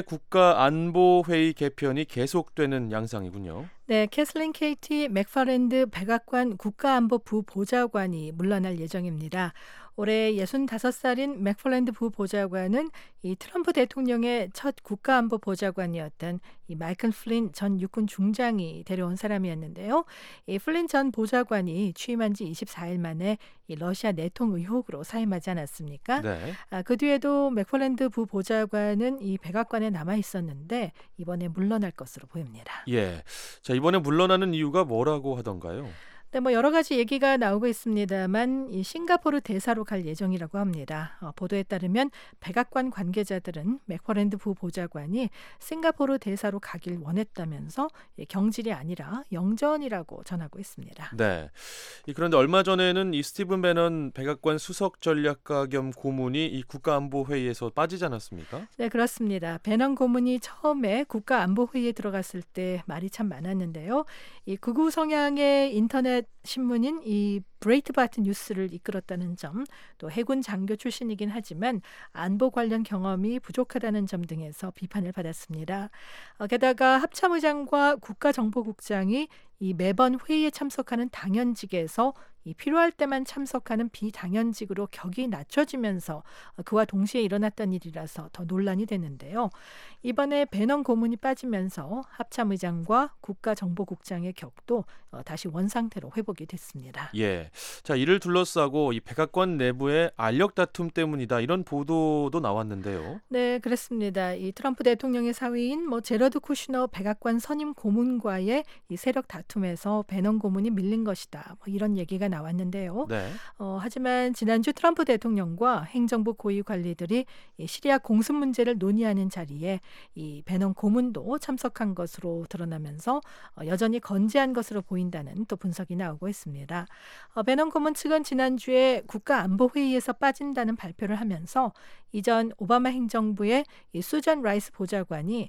국가안보회의 개편이 계속되는 양상이군요. 네, 캐슬린 케이티 맥퍼랜드 백악관 국가안보부 보좌관이 물러날 예정입니다. 올해 예순다섯 살인 맥퍼랜드 부보좌관은 이 트럼프 대통령의 첫 국가안보 보좌관이었던 이 마이클 플린 전 육군 중장이 데려온 사람이었는데요. 이 플린 전 보좌관이 취임한 지 이십사일 만에 이 러시아 내통 의혹으로 사임하지 않았습니까? 네. 아, 그 뒤에도 맥퍼랜드 부보좌관은 이 백악관에 남아 있었는데 이번에 물러날 것으로 보입니다. 예. 자, 이번에 물러나는 이유가 뭐라고 하던가요? 네, 뭐 여러 가지 얘기가 나오고 있습니다만 이 싱가포르 대사로 갈 예정이라고 합니다. 어, 보도에 따르면 백악관 관계자들은 맥퍼랜드 부보좌관이 싱가포르 대사로 가길 원했다면서 예, 경질이 아니라 영전이라고 전하고 있습니다. 네. 이, 그런데 얼마 전에는 이 스티븐 배넌 백악관 수석 전략가 겸 고문이 이 국가안보회의에서 빠지지 않았습니까? 네, 그렇습니다. 배넌 고문이 처음에 국가안보회의에 들어갔을 때 말이 참 많았는데요. 이 극우 성향의 인터넷 신문인 이 브레이트바트 뉴스를 이끌었다는 점, 또 해군 장교 출신이긴 하지만 안보 관련 경험이 부족하다는 점 등에서 비판을 받았습니다. 어, 게다가 합참의장과 국가정보국장이 이 매번 회의에 참석하는 당연직에서 이 필요할 때만 참석하는 비당연직으로 격이 낮춰지면서 그와 동시에 일어났던 일이라서 더 논란이 됐는데요. 이번에 배넌 고문이 빠지면서 합참의장과 국가정보국장의 격도 다시 원상태로 회복이 됐습니다. 예. 자, 이를 둘러싸고 이 백악관 내부의 알력 다툼 때문이다, 이런 보도도 나왔는데요. 네, 그렇습니다. 이 트럼프 대통령의 사위인 뭐 제러드 쿠시너 백악관 선임 고문과의 이 세력 다툼에서 배넌 고문이 밀린 것이다, 뭐 이런 얘기가 나왔는데요. 네. 어, 하지만 지난주 트럼프 대통령과 행정부 고위 관리들이 이 시리아 공습 문제를 논의하는 자리에 이 배넌 고문도 참석한 것으로 드러나면서 어, 여전히 건재한 것으로 보인다는 또 분석이 나오고 있습니다. 어, 배넌 고문 측은 지난주에 국가안보회의에서 빠진다는 발표를 하면서 이전 오바마 행정부의 이 수전 라이스 보좌관이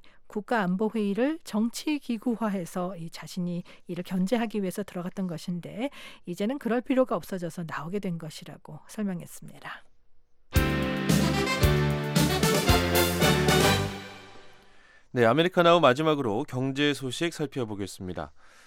국가안보회의를 정치기구화해서 이 자신이 이를 견제하기 위해서 들어갔던 것인데 이제는 그럴 필요가 없어져서 나오게 된 것이라고 설명했습니다. 네, 아메리카나우 마지막으로 경제 소식 살펴보겠습니다.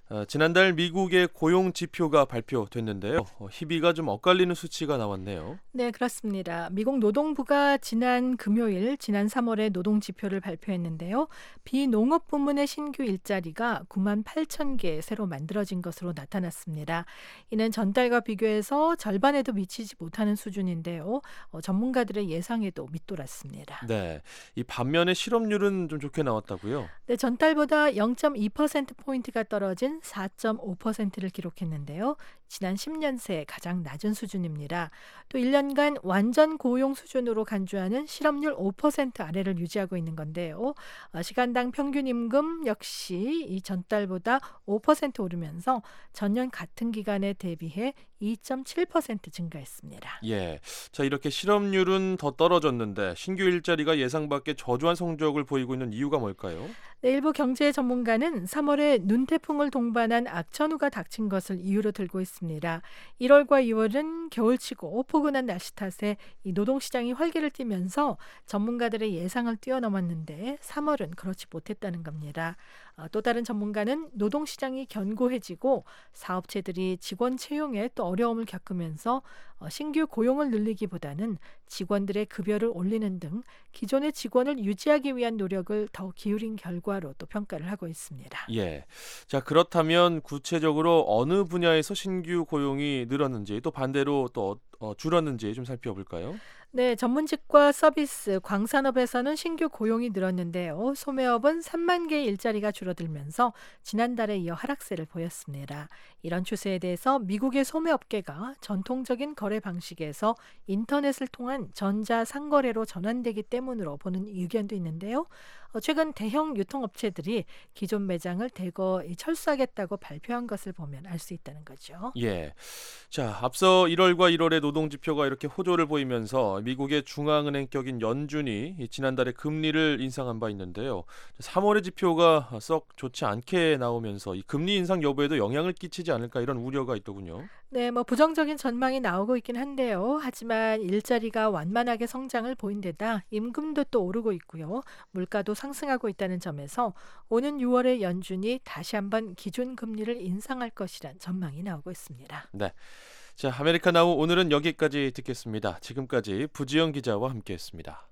어, 지난달 미국의 고용 지표가 발표됐는데요. 어, 희비가 좀 엇갈리는 수치가 나왔네요. 네, 그렇습니다. 미국 노동부가 지난 금요일, 지난 삼월에 노동 지표를 발표했는데요. 비농업 부문의 신규 일자리가 구만 팔천 개 새로 만들어진 것으로 나타났습니다. 이는 전달과 비교해서 절반에도 미치지 못하는 수준인데요. 어, 전문가들의 예상에도 밑돌았습니다. 네, 이 반면에 실업률은 좀 좋게 나왔다고요? 네, 전달보다 영 점 이 퍼센트포인트가 떨어진 사 점 오 퍼센트를 기록했는데요. 지난 십 년 새 가장 낮은 수준입니다. 또 일 년간 완전 고용 수준으로 간주하는 실업률 오 퍼센트 아래를 유지하고 있는 건데요. 어, 시간당 평균 임금 역시 이 전달보다 오 퍼센트 오르면서 전년 같은 기간에 대비해 이 점 칠 퍼센트 증가했습니다. 예, 자 이렇게 실업률은 더 떨어졌는데 신규 일자리가 예상 밖의 저조한 성적을 보이고 있는 이유가 뭘까요? 네, 일부 경제 전문가는 삼월에 눈태풍을 동반한 악천후가 닥친 것을 이유로 들고 있습니다. 일월과 이월은 겨울치고 포근한 날씨 탓에 이 노동시장이 활기를 띠면서 전문가들의 예상을 뛰어넘었는데 삼월은 그렇지 못했다는 겁니다. 어, 또 다른 전문가는 노동시장이 견고해지고 사업체들이 직원 채용에 또 어려움을 겪으면서 어, 신규 고용을 늘리기보다는 직원들의 급여를 올리는 등 기존의 직원을 유지하기 위한 노력을 더 기울인 결과로 또 평가를 하고 있습니다. 예, 자 그렇다면 구체적으로 어느 분야에서 신규 고용이 늘었는지 또 반대로 또 어, 줄었는지 좀 살펴볼까요? 네, 전문직과 서비스, 광산업에서는 신규 고용이 늘었는데요. 소매업은 삼만 개의 일자리가 줄어들면서 지난달에 이어 하락세를 보였습니다. 이런 추세에 대해서 미국의 소매업계가 전통적인 거래 방식에서 인터넷을 통한 전자상거래로 전환되기 때문으로 보는 의견도 있는데요. 어, 최근 대형 유통업체들이 기존 매장을 대거 철수하겠다고 발표한 것을 보면 알 수 있다는 거죠. 예, 자 앞서 일월과 일월의 노동지표가 이렇게 호조를 보이면서 미국의 중앙은행격인 연준이 지난달에 금리를 인상한 바 있는데요. 삼월의 지표가 썩 좋지 않게 나오면서 이 금리 인상 여부에도 영향을 끼치지 않을까 이런 우려가 있더군요. 네, 뭐 부정적인 전망이 나오고 있긴 한데요. 하지만 일자리가 완만하게 성장을 보인 데다 임금도 또 오르고 있고요. 물가도 상승하고 있다는 점에서 오는 유월에 연준이 다시 한번 기준금리를 인상할 것이란 전망이 나오고 있습니다. 네, 자 아메리카나우 오늘은 여기까지 듣겠습니다. 지금까지 부지영 기자와 함께했습니다.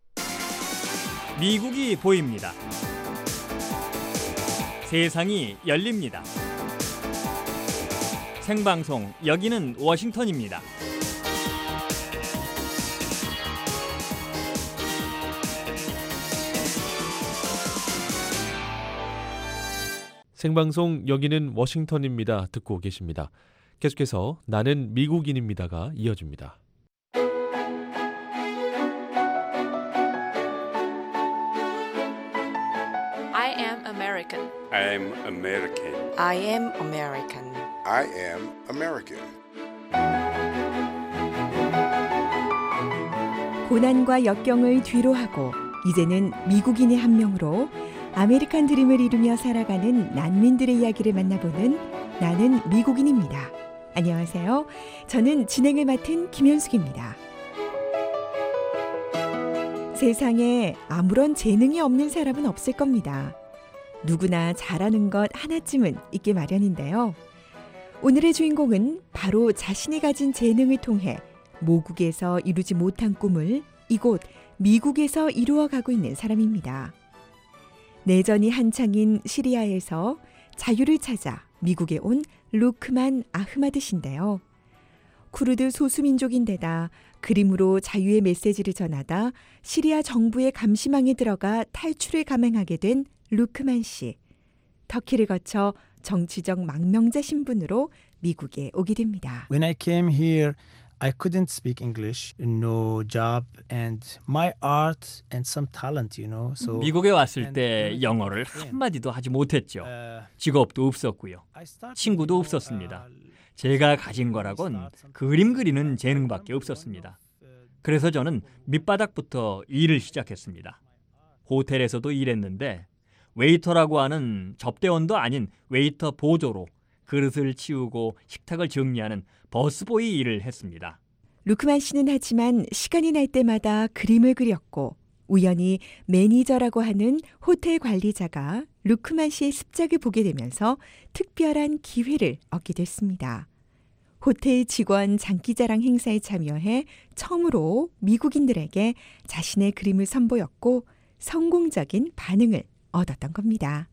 미국이 보입니다. 세상이 열립니다. 생방송 여기는 워싱턴입니다. 생방송 여기는 워싱턴입니다. 듣고 계십니다. 계속해서 나는 미국인입니다가 이어집니다. I am American. I'm American. I am American. I am American. 고난과 역경을 뒤로하고 이제는 미국인의 한 명으로 아메리칸 드림을 이루며 살아가는 난민들의 이야기를 만나보는 나는 미국인입니다. 안녕하세요. 저는 진행을 맡은 김현숙입니다. 세상에 아무런 재능이 없는 사람은 없을 겁니다. 누구나 잘하는 것 하나쯤은 있기 마련인데요. 오늘의 주인공은 바로 자신이 가진 재능을 통해 모국에서 이루지 못한 꿈을 이곳 미국에서 이루어가고 있는 사람입니다. 내전이 한창인 시리아에서 자유를 찾아 미국에 온 루크만 아흐마드 씨인데요. 쿠르드 소수민족인데다 그림으로 자유의 메시지를 전하다 시리아 정부의 감시망에 들어가 탈출을 감행하게 된 루크만 씨. 터키를 거쳐 정치적 망명자 신분으로 미국에 오게 됩니다. When I came here, I couldn't speak English, no job, and my art and some talent, you know. So 미국에 왔을 때 영어를 한마디도 하지 못했죠. 직업도 없었고요. 친구도 없었습니다. 제가 가진 거라곤 그림 그리는 재능밖에 없었습니다. 그래서 저는 밑바닥부터 일을 시작했습니다. 호텔에서도 일했는데 웨이터라고 하는 접대원도 아닌 웨이터 보조로 그릇을 치우고 식탁을 정리하는 버스보이 일을 했습니다. 루크만 씨는 하지만 시간이 날 때마다 그림을 그렸고 우연히 매니저라고 하는 호텔 관리자가 루크만 씨의 습작을 보게 되면서 특별한 기회를 얻게 됐습니다. 호텔 직원 장기자랑 행사에 참여해 처음으로 미국인들에게 자신의 그림을 선보였고 성공적인 반응을 얻었던 겁니다.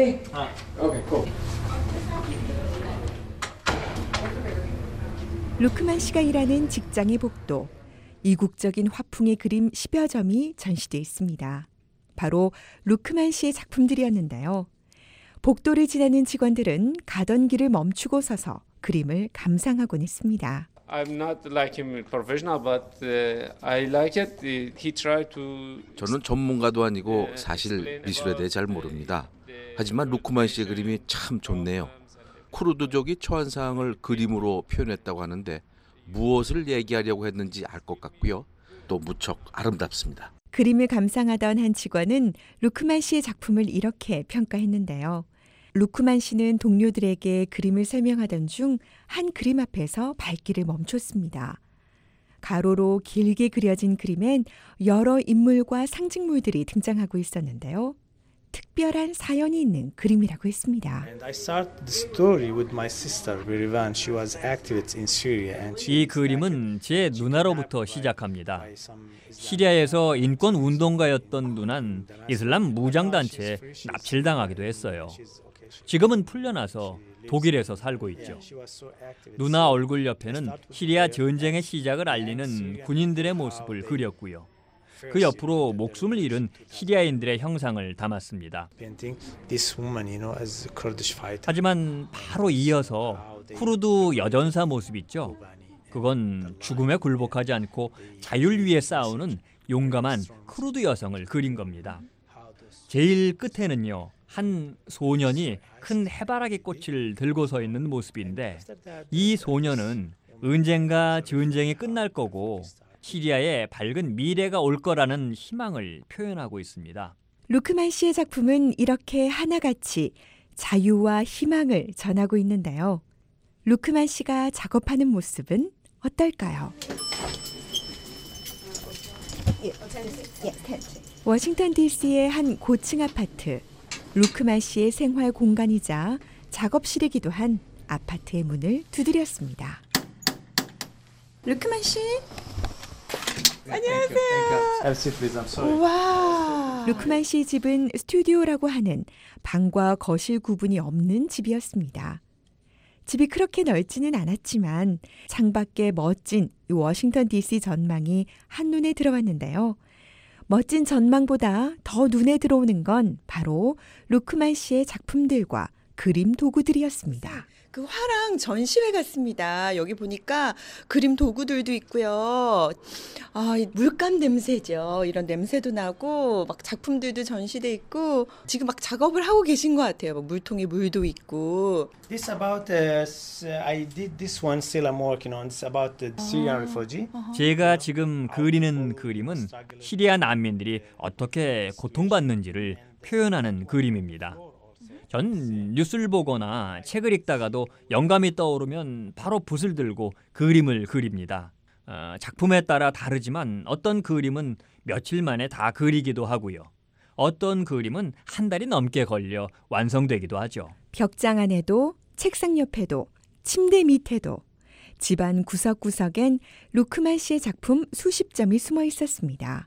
루크만 씨가 일하는 직장의 복도, 이국적인 화풍의 그림 십여 점이 전시되어 있습니다. 바로 루크만 씨의 작품들이었는데요. 복도를 지나는 직원들은 가던 길을 멈추고 서서 그림을 감상하곤 했습니다. I'm not like him professional, but uh, I like it. He tried to. 저는 전문가도 아니고 사실 미술에 대해 잘 모릅니다. 하지만 루크만 씨의 그림이 참 좋네요. 쿠르드족이 처한 상황을 그림으로 표현했다고 하는데 무엇을 얘기하려고 했는지 알 것 같고요. 또 무척 아름답습니다. 그림을 감상하던 한 직원은 루크만 씨의 작품을 이렇게 평가했는데요. 루크만 씨는 동료들에게 그림을 설명하던 중 한 그림 앞에서 발길을 멈췄습니다. 가로로 길게 그려진 그림엔 여러 인물과 상징물들이 등장하고 있었는데요. 특별한 사연이 있는 그림이라고 했습니다. 이 그림은 제 누나로부터 시작합니다. 시리아에서 인권 운동가였던 누나는 이슬람 무장단체에 납치당하기도 했어요. 지금은 풀려나서 독일에서 살고 있죠. 누나 얼굴 옆에는 시리아 전쟁의 시작을 알리는 군인들의 모습을 그렸고요. 그 옆으로 목숨을 잃은 시리아인들의 형상을 담았습니다. 하지만 바로 이어서 쿠르드 여전사 모습 있죠. 그건 죽음에 굴복하지 않고 자유를 위해 싸우는 용감한 쿠르드 여성을 그린 겁니다. 제일 끝에는요, 한 소년이 큰 해바라기 꽃을 들고 서 있는 모습인데 이 소년은 언젠가 전쟁이 끝날 거고 시리아에 밝은 미래가 올 거라는 희망을 표현하고 있습니다. 루크만 씨의 작품은 이렇게 하나같이 자유와 희망을 전하고 있는데요. 루크만 씨가 작업하는 모습은 어떨까요? 워싱턴 디씨의 한 고층 아파트. 루크만 씨의 생활 공간이자 작업실이기도 한 아파트의 문을 두드렸습니다. 루크만 씨? 안녕하세요. 와. 루크만 씨 집은 스튜디오라고 하는 방과 거실 구분이 없는 집이었습니다. 집이 그렇게 넓지는 않았지만 창밖에 멋진 워싱턴 디씨 전망이 한눈에 들어왔는데요. 멋진 전망보다 더 눈에 들어오는 건 바로 루크만 씨의 작품들과 그림 도구들이었습니다. 그 화랑 전시회 같습니다. 여기 보니까 그림 도구들도 있고요. 아, 물감 냄새죠. 이런 냄새도 나고 막 작품들도 전시돼 있고 지금 막 작업을 하고 계신 것 같아요. 막 물통에 물도 있고. This about uh, I did this one still I'm working on. It's about the Syrian refugee. 제가 지금 그리는 그림은 시리아 난민들이 어떻게 고통받는지를 표현하는 그림입니다. 전 뉴스를 보거나 책을 읽다가도 영감이 떠오르면 바로 붓을 들고 그림을 그립니다. 어, 작품에 따라 다르지만 어떤 그림은 며칠 만에 다 그리기도 하고요. 어떤 그림은 한 달이 넘게 걸려 완성되기도 하죠. 벽장 안에도 책상 옆에도 침대 밑에도 집안 구석구석엔 루크만 씨의 작품 수십 점이 숨어 있었습니다.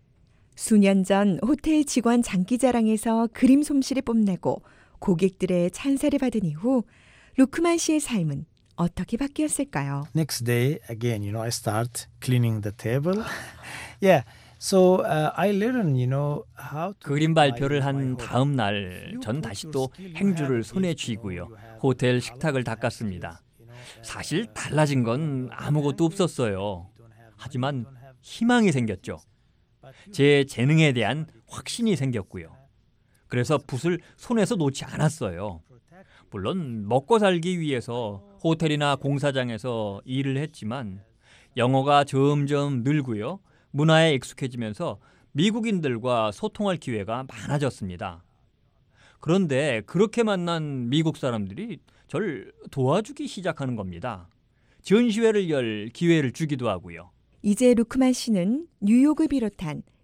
수년 전 호텔 직원 장기자랑에서 그림 솜씨를 뽐내고 고객들의 찬사를 받은 이후 루크만 씨의 삶은 어떻게 바뀌었을까요? Next day again, you know, I start cleaning the table. Yeah. So uh, I learn, you know, how to 그림 발표를 한 다음 날 전 다시 또 행주를 손에 쥐고요. 호텔 식탁을 닦았습니다. 사실 달라진 건 아무것도 없었어요. 하지만 희망이 생겼죠. 제 재능에 대한 확신이 생겼고요. 그래서 붓을 손에서 놓지 않았어요. 물론 먹고 살기 위해서 호텔이나 공사장에서 일을 했지만 영어가 점점 늘고요. 문화에 익숙해지면서 미국인들과 소통할 기회가 많아졌습니다. 그런데 그렇게 만난 미국 사람들이 절 도와주기 시작하는 겁니다. 전시회를 열 기회를 주기도 하고요. 이제 루크만 씨는 뉴욕을 비롯한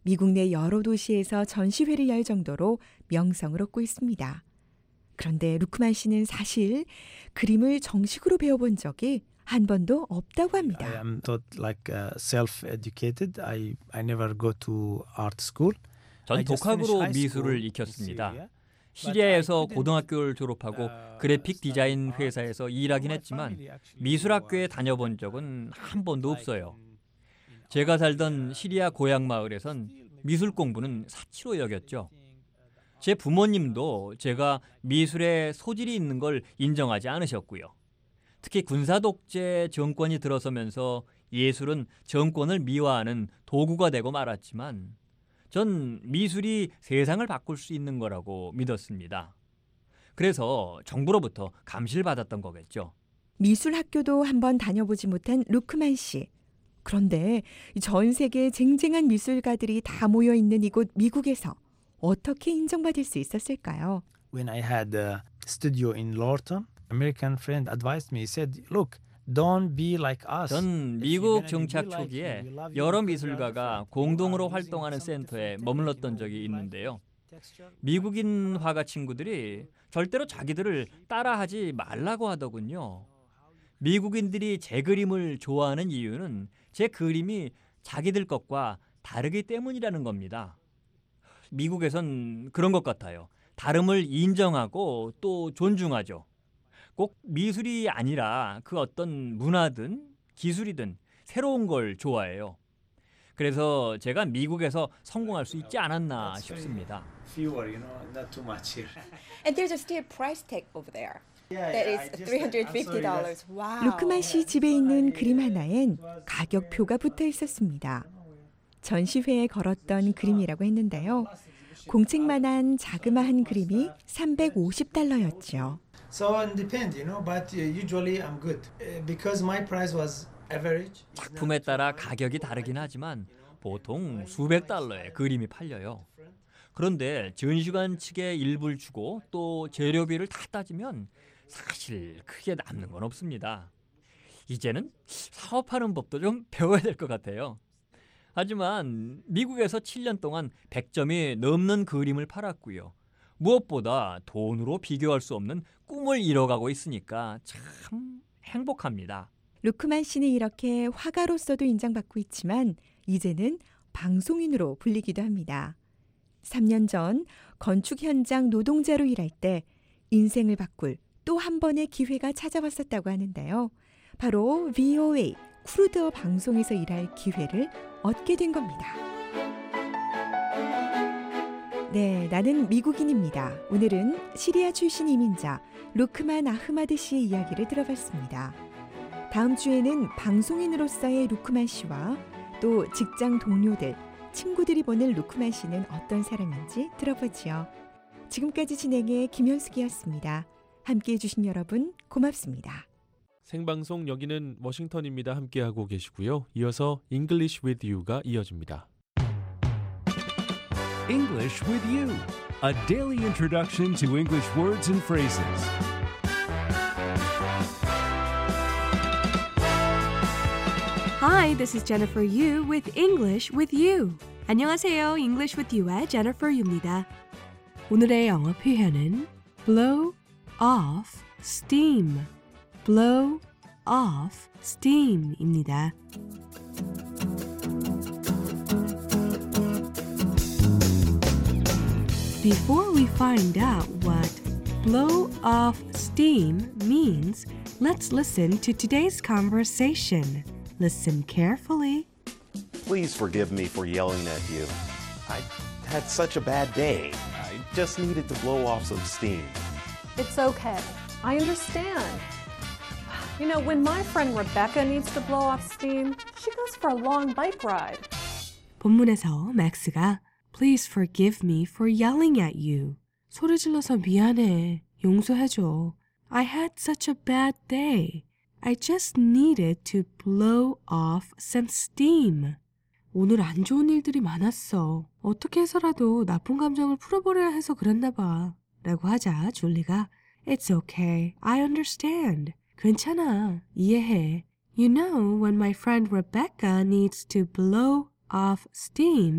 미국 내 여러 도시에서 전시회를 열 정도로 명성을 얻고 있습니다. 그런데 루크만 씨는 사실 그림을 정식으로 배워본 적이 한 번도 없다고 합니다. I am taught like uh, self-educated. I I never go to art school. 전 독학으로 미술을 익혔습니다. 시리아에서 고등학교를 졸업하고 그래픽 디자인 회사에서 일하긴 했지만 미술학교에 다녀본 적은 한 번도 없어요. 제가 살던 시리아 고향 마을에선 미술 공부는 사치로 여겼죠. 제 부모님도 제가 미술에 소질이 있는 걸 인정하지 않으셨고요. 특히 군사 독재 정권이 들어서면서 예술은 정권을 미화하는 도구가 되고 말았지만 전 미술이 세상을 바꿀 수 있는 거라고 믿었습니다. 그래서 정부로부터 감시를 받았던 거겠죠. 미술 학교도 한번 다녀보지 못한 루크만 씨. 그런데 전 세계 쟁쟁한 미술가들이 다 모여 있는 이곳 미국에서 어떻게 인정받을 수 있었을까요? When I had a studio in Lorton, American friend advised me. He said, "Look, don't be like us." 전 미국 정착 초기에 여러 미술가가 공동으로 활동하는 센터에 머물렀던 적이 있는데요. 미국인 화가 친구들이 절대로 자기들을 따라하지 말라고 하더군요. 미국인들이 제 그림을 좋아하는 이유는 제 그림이 자기들 것과 다르기 때문이라는 겁니다. 미국에선 그런 것 같아요. 다름을 인정하고 또 존중하죠. 꼭 미술이 아니라 그 어떤 문화든 기술이든 새로운 걸 좋아해요. 그래서 제가 미국에서 성공할 수 있지 않았나 싶습니다. And there's a still price tag over there. That is three hundred fifty dollars. Wow. 루크만 씨 집에 있는 그림 하나엔 가격표가 붙어 있었습니다. 전시회에 걸었던 그림이라고 했는데요. 공책만한 자그마한 그림이 삼백오십 달러였죠. So it depends, you know, but usually I'm good because my price was average. 작품에 따라 가격이 다르긴 하지만 보통 수백 달러의 그림이 팔려요. 그런데 전시관 측에 일부를 주고 또 재료비를 다 따지면 사실 크게 남는 건 없습니다. 이제는 사업하는 법도 좀 배워야 될 것 같아요. 하지만 미국에서 칠 년 동안 백 점이 넘는 그림을 팔았고요. 무엇보다 돈으로 비교할 수 없는 꿈을 이뤄가고 있으니까 참 행복합니다. 루크만 씨는 이렇게 화가로서도 인정받고 있지만 이제는 방송인으로 불리기도 합니다. 삼 년 전 건축 현장 노동자로 일할 때 인생을 바꿀 또 한 번의 기회가 찾아왔었다고 하는데요. 바로 브이오에이 크루드어 방송에서 일할 기회를 얻게 된 겁니다. 네, 나는 미국인입니다. 오늘은 시리아 출신 이민자 루크만 아흐마드 씨의 이야기를 들어봤습니다. 다음 주에는 방송인으로서의 루크만 씨와 또 직장 동료들, 친구들이 보는 루크만 씨는 어떤 사람인지 들어보지요. 지금까지 진행의 김현숙이었습니다. 함께해 주신 여러분 고맙습니다. 생방송 여기는 워싱턴입니다. 함께하고 계시고요. 이어서 English with You가 이어집니다. English with You, a daily introduction to English words and phrases. Hi, this is Jennifer Yu with English with You. 안녕하세요. English with You의 Jennifer Yu입니다. 오늘의 영어 표현은 blow off steam. blow off steam입니다. Before we find out what blow off steam means, let's listen to today's conversation. Listen carefully. Please forgive me for yelling at you. I had such a bad day. I just needed to blow off some steam. It's okay. I understand. You know, when my friend Rebecca needs to blow off steam, she goes for a long bike ride. 본문에서 맥스가 Please forgive me for yelling at you. 소리 질러서 미안해. 용서해줘. I had such a bad day. I just needed to blow off some steam. 오늘 안 좋은 일들이 많았어. 어떻게 해서라도 나쁜 감정을 풀어버려야 해서 그랬나 봐. 라고 하자 줄리가 It's okay. I understand. 괜찮아. 이해해. You know, when my friend Rebecca needs to blow off steam,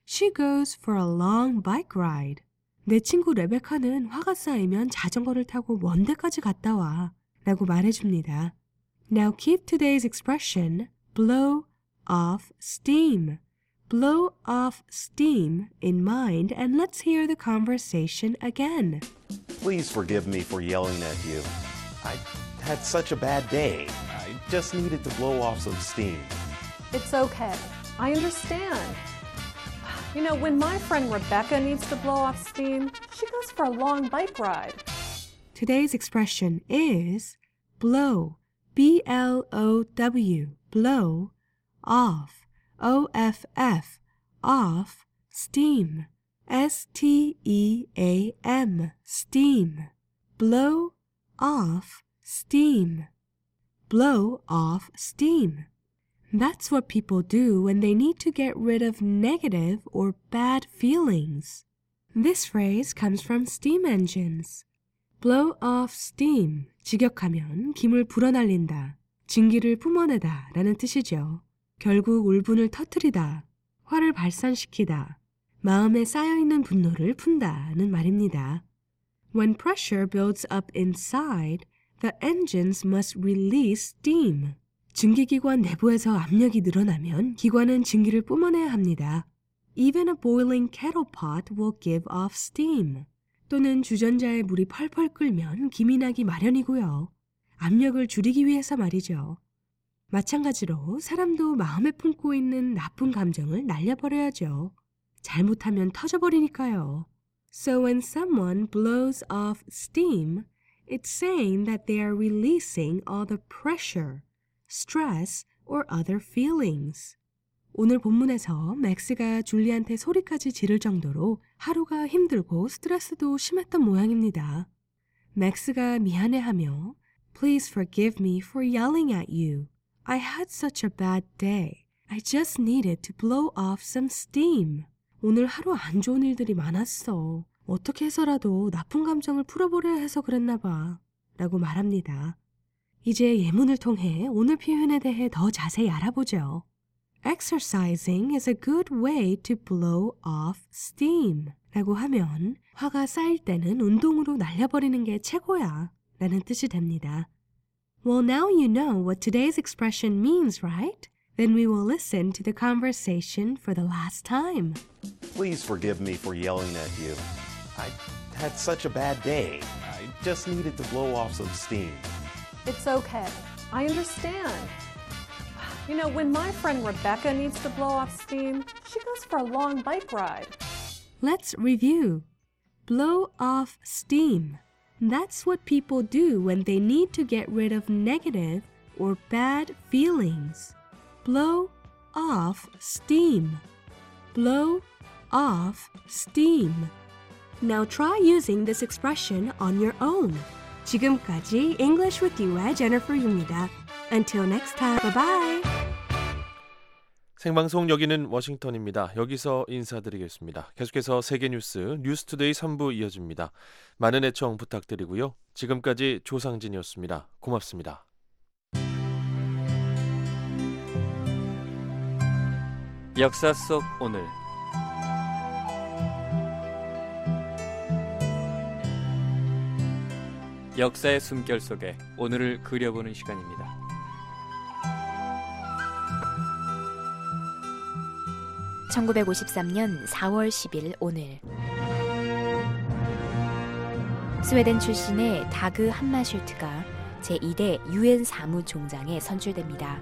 She goes for a long bike ride. 내 친구 레베카는 화가 쌓이면 자전거를 타고 먼 데까지 갔다 와 라고 말해줍니다. Now keep today's expression blow off steam. Blow off steam in mind and let's hear the conversation again. Please forgive me for yelling at you. I had such a bad day. I just needed to blow off some steam. It's okay. I understand. You know, when my friend Rebecca needs to blow off steam, she goes for a long bike ride. Today's expression is blow, B L O W, blow, off, O F F, off, steam, S T E A M, steam, blow off steam, blow off steam. That's what people do when they need to get rid of negative or bad feelings. This phrase comes from steam engines. Blow off steam, 직역하면 김을 불어날린다, 증기를 뿜어내다 라는 뜻이죠. 결국 울분을 터뜨리다, 화를 발산시키다, 마음에 쌓여있는 분노를 푼다는 말입니다. When pressure builds up inside, the engines must release steam. 증기기관 내부에서 압력이 늘어나면 기관은 증기를 뿜어내야 합니다. Even a boiling kettle pot will give off steam. 또는 주전자에 물이 펄펄 끓면 김이 나기 마련이고요. 압력을 줄이기 위해서 말이죠. 마찬가지로 사람도 마음에 품고 있는 나쁜 감정을 날려버려야죠. 잘못하면 터져버리니까요. So when someone blows off steam, it's saying that they are releasing all the pressure, stress, or other feelings. 오늘 본문에서 맥스가 줄리한테 소리까지 지를 정도로 하루가 힘들고 스트레스도 심했던 모양입니다. 맥스가 미안해하며 Please forgive me for yelling at you. I had such a bad day. I just needed to blow off some steam. 오늘 하루 안 좋은 일들이 많았어. 어떻게 해서라도 나쁜 감정을 풀어보려 해서 그랬나 봐. 라고 말합니다. 이제 예문을 통해 오늘 표현에 대해 더 자세히 알아보죠. Exercising is a good way to blow off steam. 라고 하면 화가 쌓일 때는 운동으로 날려버리는 게 최고야. 라는 뜻이 됩니다. Well, now you know what today's expression means, right? Then we will listen to the conversation for the last time. Please forgive me for yelling at you. I had such a bad day. I just needed to blow off some steam. It's okay. I understand. You know, when my friend Rebecca needs to blow off steam, she goes for a long bike ride. Let's review. Blow off steam. That's what people do when they need to get rid of negative or bad feelings. Blow off steam. Blow off steam. Now try using this expression on your own. 지금까지 English with You의 제니퍼입니다. Until next time, bye-bye. 생방송 여기는 워싱턴입니다. 여기서 인사드리겠습니다. 계속해서 세계뉴스 뉴스투데이 삼 부 이어집니다. 많은 애청 부탁드리고요. 지금까지 조상진이었습니다. 고맙습니다. 역사 속 오늘 역사의 숨결 속에 오늘을 그려보는 시간입니다. 천구백오십삼 년 사월 십일 오늘 스웨덴 출신의 다그 함마슐트가 제이 대 유엔 사무총장에 선출됩니다.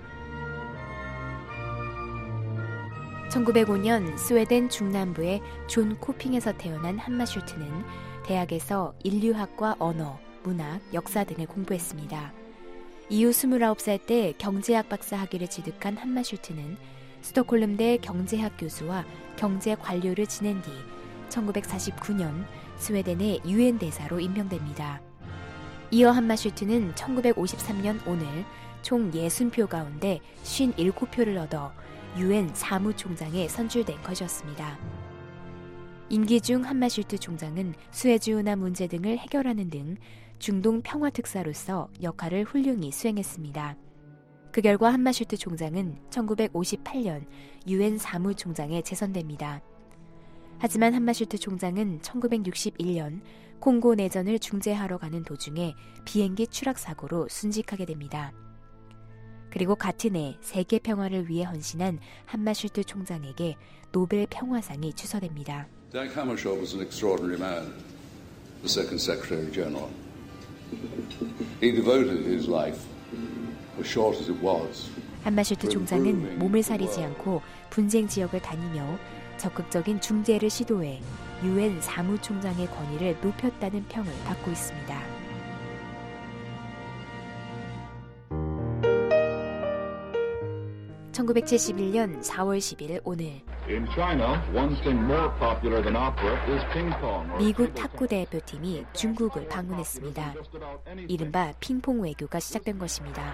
천구백오 년 스웨덴 중남부의 존 코핑에서 태어난 함마슐트는 대학에서 인류학과 언어, 문학, 역사 등을 공부했습니다. 이후 스물아홉 살 때 경제학 박사 학위를 취득한 함마슐트는 스톡홀름대 경제학 교수와 경제 관료를 지낸 뒤 천구백사십구 년 스웨덴의 유엔 대사로 임명됩니다. 이어 함마슐트는 천구백오십삼 년 오늘 총 육십 표 가운데 오십칠 표를 얻어 유엔 사무총장에 선출된 것이었습니다. 임기 중 함마슐트 총장은 수에즈운하 문제 등을 해결하는 등 중동 평화 특사로서 역할을 훌륭히 수행했습니다. 그 결과 함마슐트 총장은 천구백오십팔 년 유엔 사무총장에 재선됩니다. 하지만 함마슈트 총장은 천구백육십일 년 콩고 내전을 중재하러 가는 도중에 비행기 추락 사고로 순직하게 됩니다. 그리고 같은 해 세계 평화를 위해 헌신한 함마슈트 총장에게 노벨 평화상이 추서됩니다. Dag Hammarskjöld was an extraordinary man, the second Secretary General. He devoted his life, as short as it was. 함마슈트 총장은 몸을 사리지 않고 분쟁 지역을 다니며 적극적인 중재를 시도해 유엔 사무총장의 권위를 높였다는 평을 받고 있습니다. 천구백칠십일 년 사월 십일 오늘 미국 탁구 대표팀이 중국을 방문했습니다. 이른바 핑퐁 외교가 시작된 것입니다.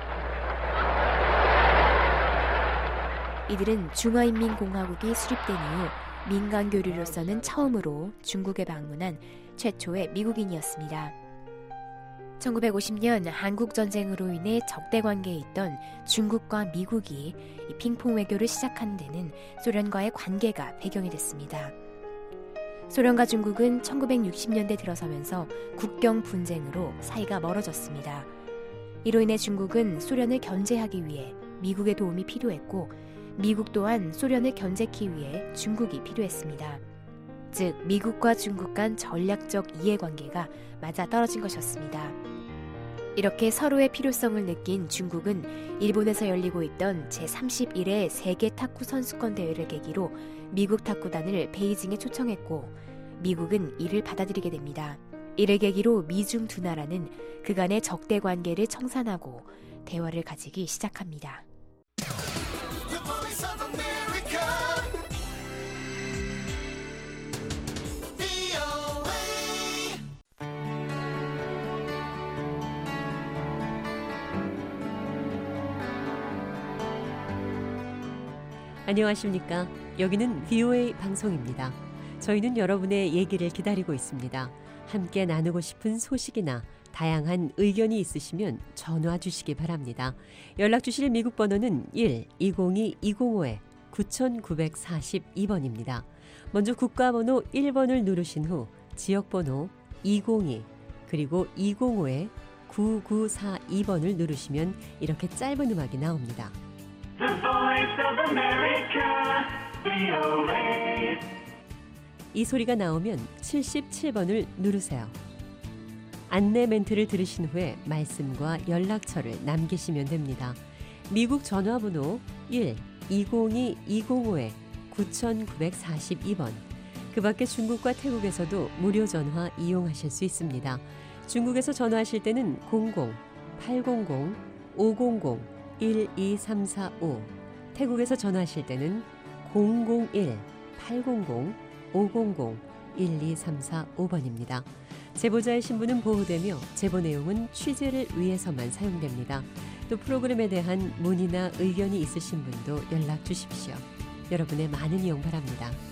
이들은 중화인민공화국이 수립된 이후 민간 교류로서는 처음으로 중국에 방문한 최초의 미국인이었습니다. 천구백오십 년 한국전쟁으로 인해 적대관계에 있던 중국과 미국이 이 핑퐁 외교를 시작한 데는 소련과의 관계가 배경이 됐습니다. 소련과 중국은 천구백육십 년대 들어서면서 국경 분쟁으로 사이가 멀어졌습니다. 이로 인해 중국은 소련을 견제하기 위해 미국의 도움이 필요했고 미국 또한 소련을 견제하기 위해 중국이 필요했습니다. 즉 미국과 중국 간 전략적 이해관계가 맞아떨어진 것이었습니다. 이렇게 서로의 필요성을 느낀 중국은 일본에서 열리고 있던 제삼십일 회 세계 탁구 선수권 대회를 계기로 미국 탁구단을 베이징에 초청했고 미국은 이를 받아들이게 됩니다. 이를 계기로 미중 두 나라는 그간의 적대 관계를 청산하고 대화를 가지기 시작합니다. 안녕하십니까? 여기는 브이오에이 방송입니다. 저희는 여러분의 얘기를 기다리고 있습니다. 함께 나누고 싶은 소식이나 다양한 의견이 있으시면 전화 주시기 바랍니다. 연락 주실 미국 번호는 일 이공이 이공오 구구사이 번입니다. 먼저 국가번호 일 번을 누르신 후 지역번호 이공이 그리고 이공오 구구사이 번을 누르시면 이렇게 짧은 음악이 나옵니다. The Voice of America, 브이오에이. 이 소리가 나오면 칠십칠 번을 누르세요. 안내 멘트를 들으신 후에 말씀과 연락처를 남기시면 됩니다. 미국 전화번호 일 이공이 이공오 구구사이 번. 그 밖에 중국과 태국에서도 무료 전화 이용하실 수 있습니다. 중국에서 전화하실 때는 공공 팔공공 오공공 일이삼사오, 태국에서 전화하실 때는 공공일 팔공공 오공공 일이삼사오 번입니다. 제보자의 신분은 보호되며 제보 내용은 취재를 위해서만 사용됩니다. 또 프로그램에 대한 문의나 의견이 있으신 분도 연락 주십시오. 여러분의 많은 이용 바랍니다.